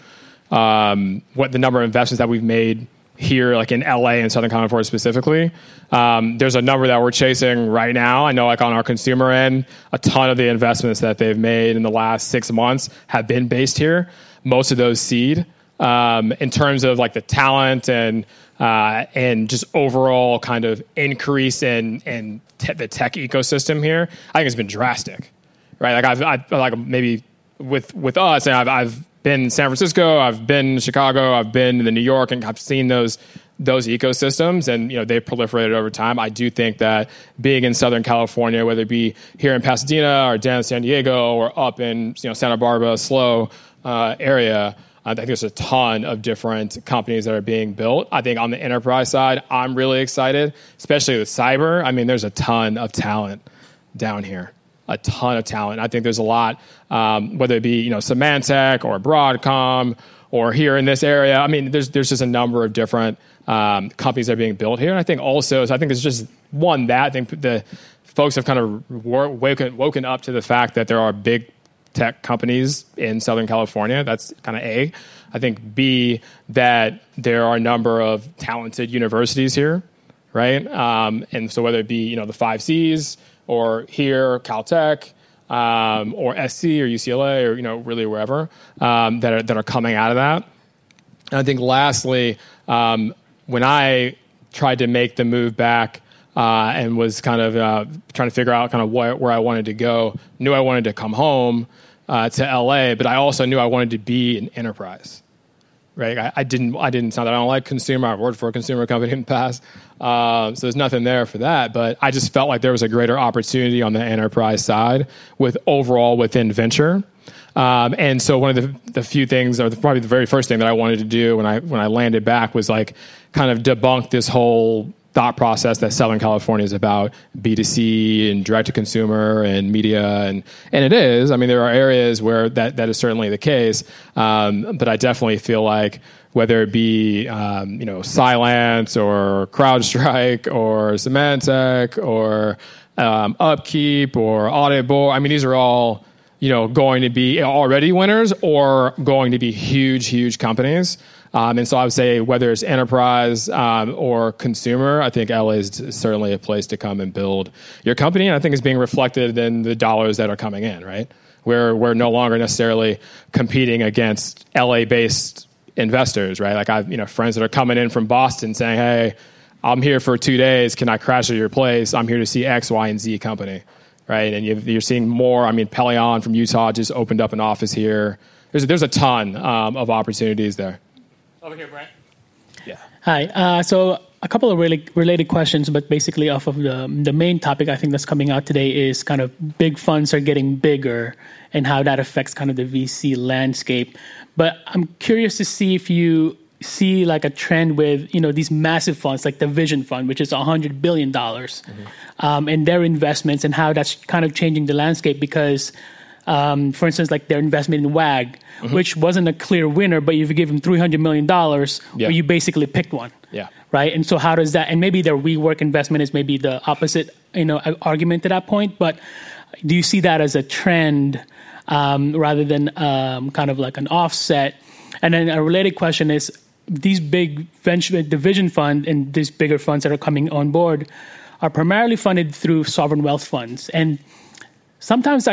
Um, what the number of investments that we've made here, like in L A and Southern California specifically. Um, there's a number that we're chasing right now. I know like on our consumer end, a ton of the investments that they've made in the last six months have been based here. Most of those seed. Um, in terms of like the talent and uh, and just overall kind of increase in, in te- the tech ecosystem here, I think it's been drastic, right? Like I've, I've like maybe with with us, and I've, I've been in San Francisco, I've been in Chicago, I've been in New York, and I've seen those those ecosystems, and you know they've proliferated over time. I do think that being in Southern California, whether it be here in Pasadena or down in San Diego or up in you know Santa Barbara, SLO uh, area, I think there's a ton of different companies that are being built. I think on the enterprise side, I'm really excited, especially with cyber. I mean, there's a ton of talent down here. A ton of talent. I think there's a lot, um, whether it be you know Symantec or Broadcom or here in this area. I mean, there's there's just a number of different um, companies that are being built here. And I think also, so I think it's just one that I think the folks have kind of woken woken up to the fact that there are big tech companies in Southern California. That's kind of A. I think B, that there are a number of talented universities here, right? Um, and so whether it be you know the five C's. Or here, Caltech, um, or S C, or U C L A, or you know, really wherever um, that are that are coming out of that. And I think, lastly, um, when I tried to make the move back uh, and was kind of uh, trying to figure out kind of wh- where I wanted to go, knew I wanted to come home uh, to L A, but I also knew I wanted to be an enterprise. Right, I, I didn't. I didn't. It's not that I don't like consumer. I've worked for a consumer company in the past, uh, so there's nothing there for that. But I just felt like there was a greater opportunity on the enterprise side with overall within venture. Um, and so one of the, the few things, or the, probably the very first thing that I wanted to do when I when I landed back was like kind of debunk this whole thought process that Southern California is about B two C and direct to consumer and media, and and it is. I mean, there are areas where that, that is certainly the case, um, but I definitely feel like whether it be um, you know Cylance or CrowdStrike or Symantec or um, Upkeep or Audit Board, I mean, these are all you know going to be already winners or going to be huge, huge companies. Um, and so I would say whether it's enterprise um, or consumer, I think L A is certainly a place to come and build your company. And I think it's being reflected in the dollars that are coming in, right? We're, we're no longer necessarily competing against L A-based investors, right? Like I have you know, friends that are coming in from Boston saying, hey, I'm here for two days. Can I crash at your place? I'm here to see X, Y, and Z company, right? And you've, you're seeing more. I mean, Pelion from Utah just opened up an office here. There's, there's a ton um, of opportunities there. Over here, Brent. Yeah. Hi. Uh, so a couple of really related questions, but basically off of the the main topic I think that's coming out today is kind of big funds are getting bigger and how that affects kind of the V C landscape. But I'm curious to see if you see like a trend with you know these massive funds like the Vision Fund, which is one hundred billion dollars, mm-hmm. um, and their investments and how that's kind of changing the landscape because. Um, for instance, like their investment in WAG, mm-hmm. which wasn't a clear winner, but if you give them three hundred million dollars, yeah. well, you basically picked one. Yeah. Right. And so how does that, and maybe their WeWork investment is maybe the opposite, you know, argument to that point. But do you see that as a trend um, rather than um, kind of like an offset? And then a related question is these big venture division fund and these bigger funds that are coming on board are primarily funded through sovereign wealth funds. And sometimes like,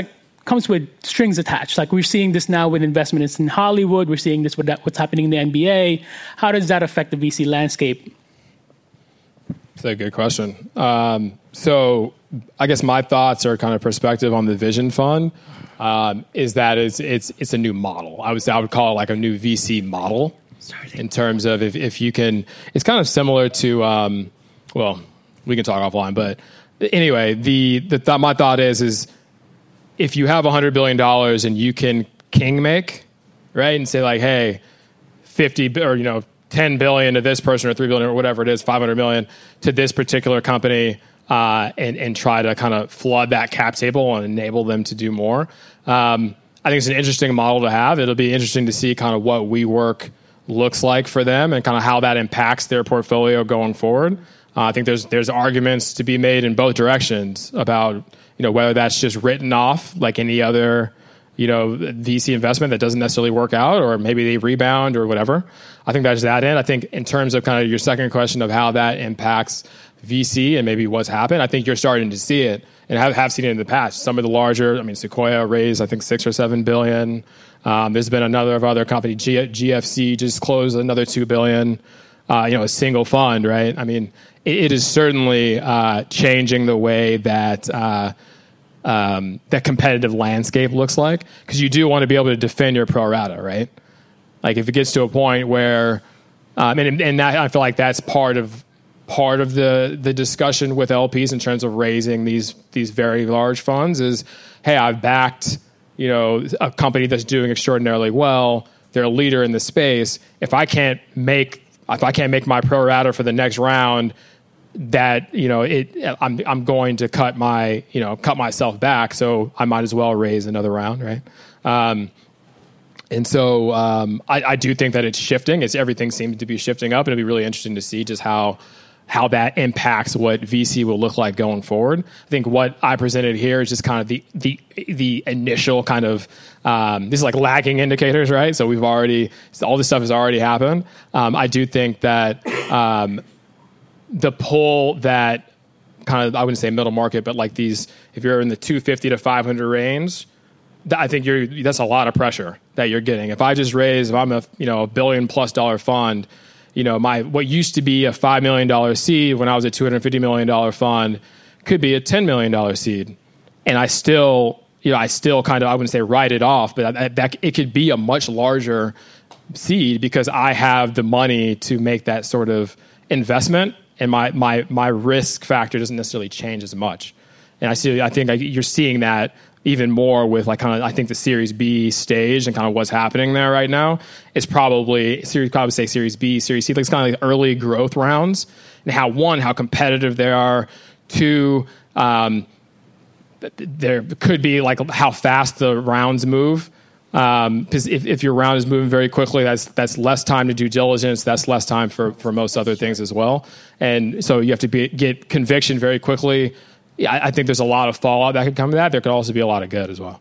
comes with strings attached. Like we're seeing this now with investments in Hollywood. We're seeing this with that, what's happening in the N B A. How does that affect the V C landscape? That's a good question. Um, so I guess my thoughts or kind of perspective on the Vision Fund um, is that it's, it's, it's a new model. I would say I would call it like a new V C model in terms of if, if you can, it's kind of similar to, um, well, we can talk offline, but anyway, the, the th- my thought is, is if you have one hundred billion dollars and you can king make, right, and say like, hey, fifty or, you know, ten billion to this person or three billion or whatever it is, five hundred million to this particular company, uh, and, and try to kind of flood that cap table and enable them to do more. Um, I think it's an interesting model to have. It'll be interesting to see kind of what WeWork looks like for them and kind of how that impacts their portfolio going forward. Uh, I think there's there's arguments to be made in both directions about, you know, whether that's just written off like any other, you know, V C investment that doesn't necessarily work out, or maybe they rebound or whatever. I think that's that end. I think in terms of kind of your second question of how that impacts V C and maybe what's happened, I think you're starting to see it and have, have seen it in the past. Some of the larger, I mean, Sequoia raised, I think, six or seven billion. Um, there's been another of other company, G- GFC just closed another two billion. Uh, you know, a single fund, right? I mean, it, it is certainly uh, changing the way that uh, um, that competitive landscape looks like, because you do want to be able to defend your pro rata, right? Like if it gets to a point where, um, and and that, I feel like that's part of part of the the discussion with L Ps in terms of raising these these very large funds is, hey, I've backed, you know, a company that's doing extraordinarily well. They're a leader in the space. If I can't make If I can't make my pro rata for the next round, that, you know, it, I'm I'm going to cut my, you know, cut myself back. So I might as well raise another round, right? Um, and so um, I, I do think that it's shifting. It's everything seems to be shifting up, and it'll be really interesting to see just how how that impacts what V C will look like going forward. I think what I presented here is just kind of the the the initial kind of um, this is like lagging indicators, right? So we've already all this stuff has already happened. Um, I do think that um, the pull that kind of, I wouldn't say middle market, but like these, if you're in the two fifty to five hundred range, I think you're that's a lot of pressure that you're getting. If I just raise, if I'm a you know a billion plus dollar fund. You know, my what used to be a five million dollars seed when I was a two hundred fifty million dollars fund could be a ten million dollars seed. And I still, you know, I still kind of, I wouldn't say write it off, but that, that it could be a much larger seed because I have the money to make that sort of investment, and my my my risk factor doesn't necessarily change as much. And I see, I think I, you're seeing that even more with like kind of, I think the Series B stage and kind of what's happening there right now is probably series, probably say Series B, Series C, like it's kind of like early growth rounds, and how one, how competitive they are. Two, um, there could be like how fast the rounds move. Um, because if, if your round is moving very quickly, that's that's less time to due diligence. That's less time for, for most other things as well. And so you have to be, get conviction very quickly. Yeah, I think there's a lot of fallout that could come to that. There could also be a lot of good as well.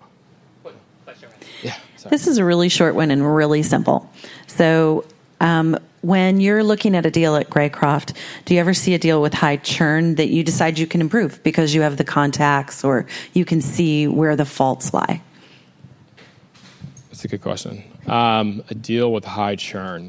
Yeah, this is a really short one and really simple. So um, when you're looking at a deal at Greycroft, do you ever see a deal with high churn that you decide you can improve because you have the contacts or you can see where the faults lie? That's a good question. Um, a deal with high churn.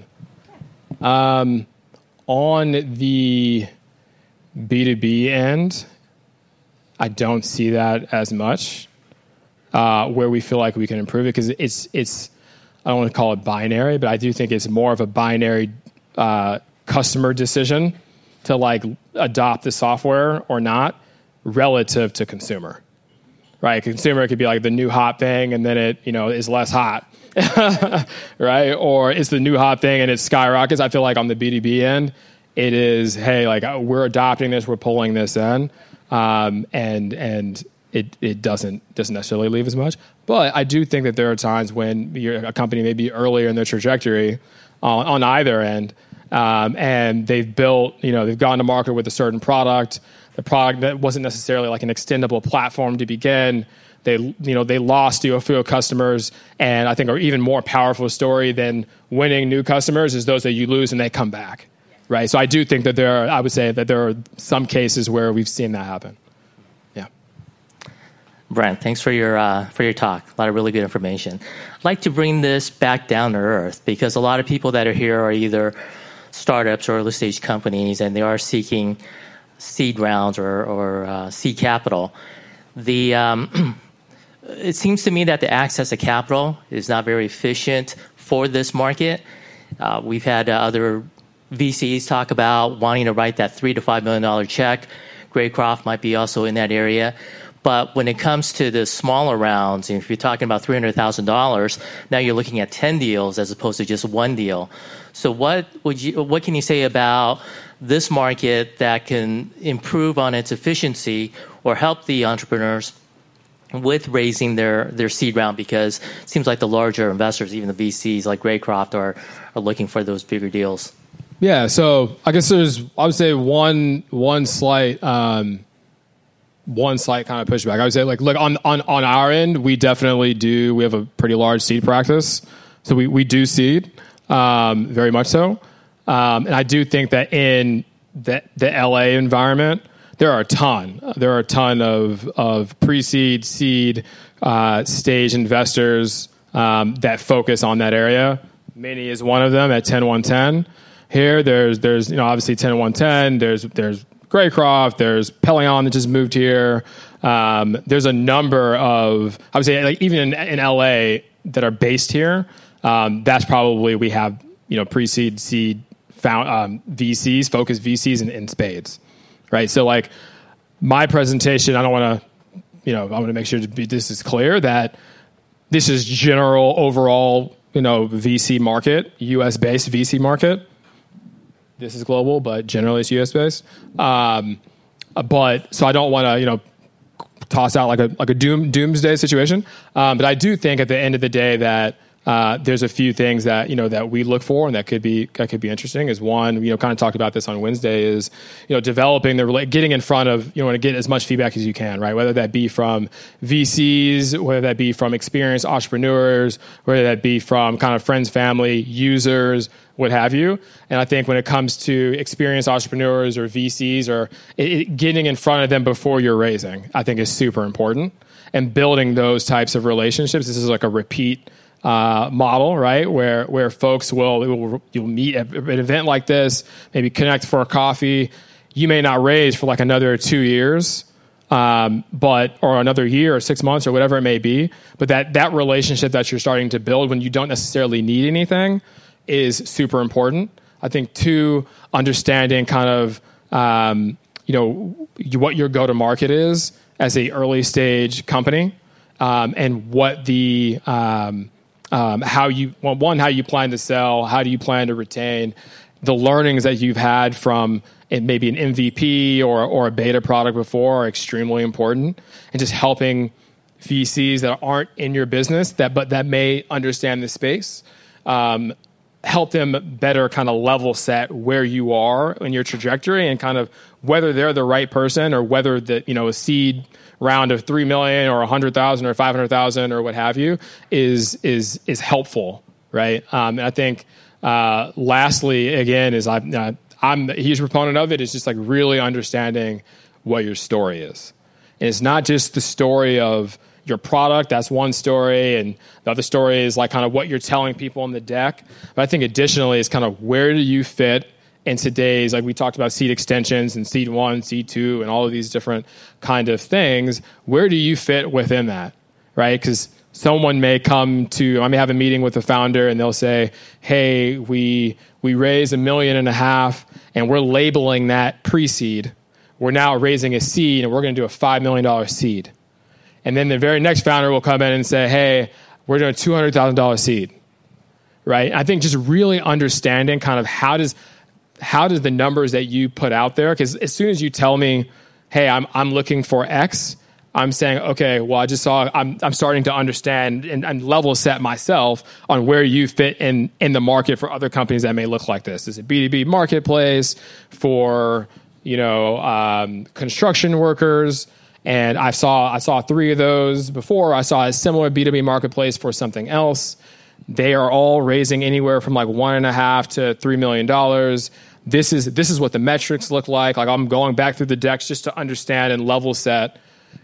Um, on the B two B end, I don't see that as much. Uh, where we feel like we can improve it, because it's it's I don't want to call it binary, but I do think it's more of a binary uh, customer decision to like adopt the software or not relative to consumer. Right, consumer could be like the new hot thing, and then it you know is less hot, right? Or it's the new hot thing and it skyrockets. I feel like on the B two B end, it is hey like we're adopting this, we're pulling this in. Um, and and it, it doesn't doesn't necessarily leave as much. But I do think that there are times when you're, a company may be earlier in their trajectory on, on either end, um, and they've built, you know, they've gone to market with a certain product, the product that wasn't necessarily like an extendable platform to begin. They, you know, they lost to a few customers, and I think are even more powerful story than winning new customers is those that you lose and they come back. Right, so I do think that there are, I would say that there are some cases where we've seen that happen. Yeah. Brent, thanks for your uh, for your talk. A lot of really good information. I'd like to bring this back down to earth because a lot of people that are here are either startups or early stage companies, and they are seeking seed rounds or, or uh, seed capital. The um, it seems to me that the access to capital is not very efficient for this market. Uh, we've had uh, other V Cs talk about wanting to write that three to five million dollar check. Graycroft might be also in that area. But when it comes to the smaller rounds, if you're talking about three hundred thousand dollars, now you're looking at ten deals as opposed to just one deal. So what would you, what can you say about this market that can improve on its efficiency or help the entrepreneurs with raising their, their seed round? Because it seems like the larger investors, even the V Cs like Graycroft, are, are looking for those bigger deals. Yeah, so I guess there's, I would say, one one slight um, one slight kind of pushback. I would say, like, look, on, on, on our end, we definitely do, we have a pretty large seed practice. So we, we do seed, um, very much so. Um, and I do think that in the, the L A environment, there are a ton. There are a ton of, of pre-seed, seed, uh, stage investors um, that focus on that area. Mini is one of them at ten one ten. Here, there's, there's you know, obviously ten one ten. There's, there's Graycroft, there's Pelion that just moved here. Um, there's a number of, I would say, like even in, in L A that are based here. Um, that's probably, we have, you know, pre-seed, seed, found, um, V Cs, focused V Cs in, in spades, right? So like my presentation, I don't want to, you know, I want to make sure to be, this is clear that this is general overall, you know, V C market, U S based V C market. This is global, but generally it's U S based. Um, but so I don't want to, you know, toss out like a like a doom doomsday situation. Um, but I do think at the end of the day that uh, there's a few things that you know that we look for and that could be that could be interesting. Is one, you know, kind of talked about this on Wednesday. Is you know developing the getting in front of you know want to get as much feedback as you can, right? Whether that be from V Cs, whether that be from experienced entrepreneurs, whether that be from kind of friends, family, users, what have you. And I think when it comes to experienced entrepreneurs or V Cs or it, it, getting in front of them before you're raising, I think is super important. And building those types of relationships. This is like a repeat uh, model, right? Where where folks will, will you'll meet at an event like this, maybe connect for a coffee. You may not raise for like another two years, um, but or another year or six months or whatever it may be. But that that relationship that you're starting to build when you don't necessarily need anything is super important. I think two, understanding kind of um, you know you, what your go-to-market is as a early stage company, um, and what the um, um, how you well, one how you plan to sell, how do you plan to retain, the learnings that you've had from it, maybe an M V P or or a beta product before are extremely important, and just helping V Cs that aren't in your business that but that may understand the space. Um, help them better kind of level set where you are in your trajectory and kind of whether they're the right person or whether the, you know, a seed round of three million or a hundred thousand or five hundred thousand or what have you is, is, is helpful. Right. Um, and I think, uh, lastly, again, is I, uh, I'm a huge proponent of it is just like really understanding what your story is. And it's not just the story of your product, that's one story, and the other story is like kind of what you're telling people on the deck. But I think additionally is kind of where do you fit in today's, like we talked about seed extensions and seed one, seed two, and all of these different kind of things. Where do you fit within that, right? Because someone may come to, I may have a meeting with a founder and they'll say, hey, we we raised a million and a half and we're labeling that pre-seed. We're now raising a seed and we're going to do a five million dollars seed. And then the very next founder will come in and say, hey, we're doing a two hundred thousand dollars seed, right? I think just really understanding kind of how does how does the numbers that you put out there, because as soon as you tell me, hey, I'm I'm looking for X, I'm saying, okay, well, I just saw, I'm I'm starting to understand and, and level set myself on where you fit in, in the market for other companies that may look like this. Is it B two B marketplace for, you know, um, construction workers? And I saw I saw three of those before. I saw a similar B two B marketplace for something else. They are all raising anywhere from like one and a half to three million dollars. This is this is what the metrics look like. Like I'm going back through the decks just to understand and level set.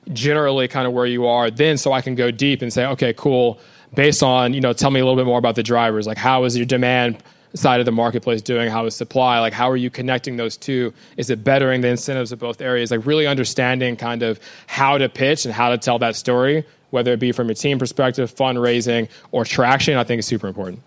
generally kind of where you are, then so I can go deep and say, okay, cool, based on, you know, tell me a little bit more about the drivers. Like, how is your demand side of the marketplace doing? How is supply? Like, how are you connecting those two? Is it bettering the incentives of both areas? Like, really understanding kind of how to pitch and how to tell that story, whether it be from a team perspective, fundraising, or traction, I think is super important.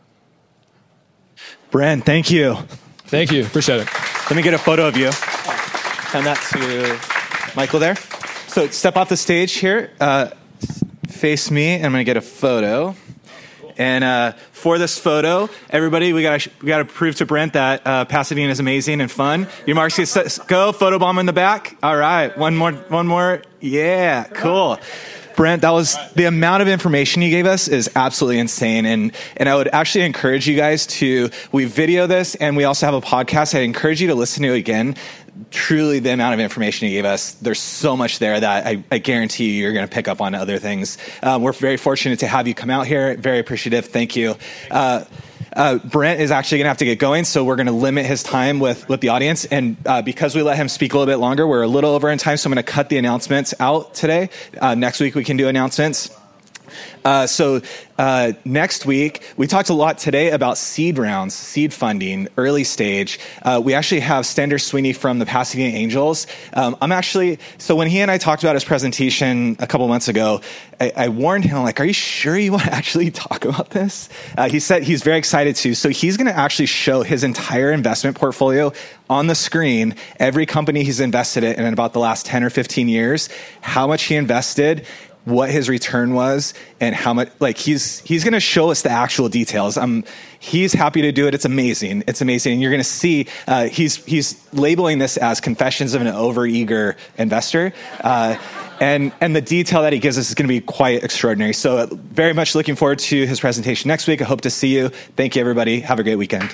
Brent, thank you. Thank you. Appreciate it. Let me get a photo of you. Hand that to Michael there. So step off the stage here. Uh, face me, and I'm going to get a photo. And uh, for this photo, everybody, we got we got to prove to Brent that uh, Pasadena is amazing and fun. Your marks, get go. Photo bomb in the back. All right, one more, one more. Yeah, cool. Brent, that was the amount of information you gave us is absolutely insane. And and I would actually encourage you guys to, we video this and we also have a podcast. I encourage you to listen to it again. Truly, the amount of information you gave us, there's so much there that I, I guarantee you you're going to pick up on other things. Um, we're very fortunate to have you come out here. Very appreciative. Thank you. Uh, Uh, Brent is actually going to have to get going, so we're going to limit his time with, with the audience. And uh, because we let him speak a little bit longer, we're a little over in time, so I'm going to cut the announcements out today. Uh, next week we can do announcements. Uh, so uh, next week, we talked a lot today about seed rounds, seed funding, early stage. Uh, we actually have Stender Sweeney from the Pasadena Angels. Um, I'm actually, so when he and I talked about his presentation a couple months ago, I, I warned him, like, are you sure you want to actually talk about this? Uh, he said he's very excited to. So he's going to actually show his entire investment portfolio on the screen, every company he's invested in in about the last ten or fifteen years, how much he invested, what his return was, and how much, like, he's he's going to show us the actual details. Um, he's happy to do it. It's amazing. It's amazing. And you're going to see, uh, he's he's labeling this as Confessions of an Overeager Investor. Uh, and and the detail that he gives us is going to be quite extraordinary. So uh, very much looking forward to his presentation next week. I hope to see you. Thank you, everybody. Have a great weekend.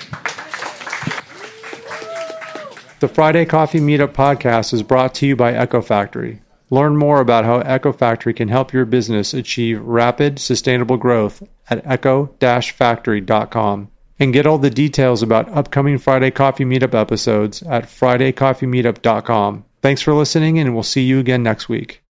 The Friday Coffee Meetup podcast is brought to you by Echo Factory. Learn more about how Echo Factory can help your business achieve rapid, sustainable growth at echo dash factory dot com. And get all the details about upcoming Friday Coffee Meetup episodes at friday coffee meetup dot com. Thanks for listening, and we'll see you again next week.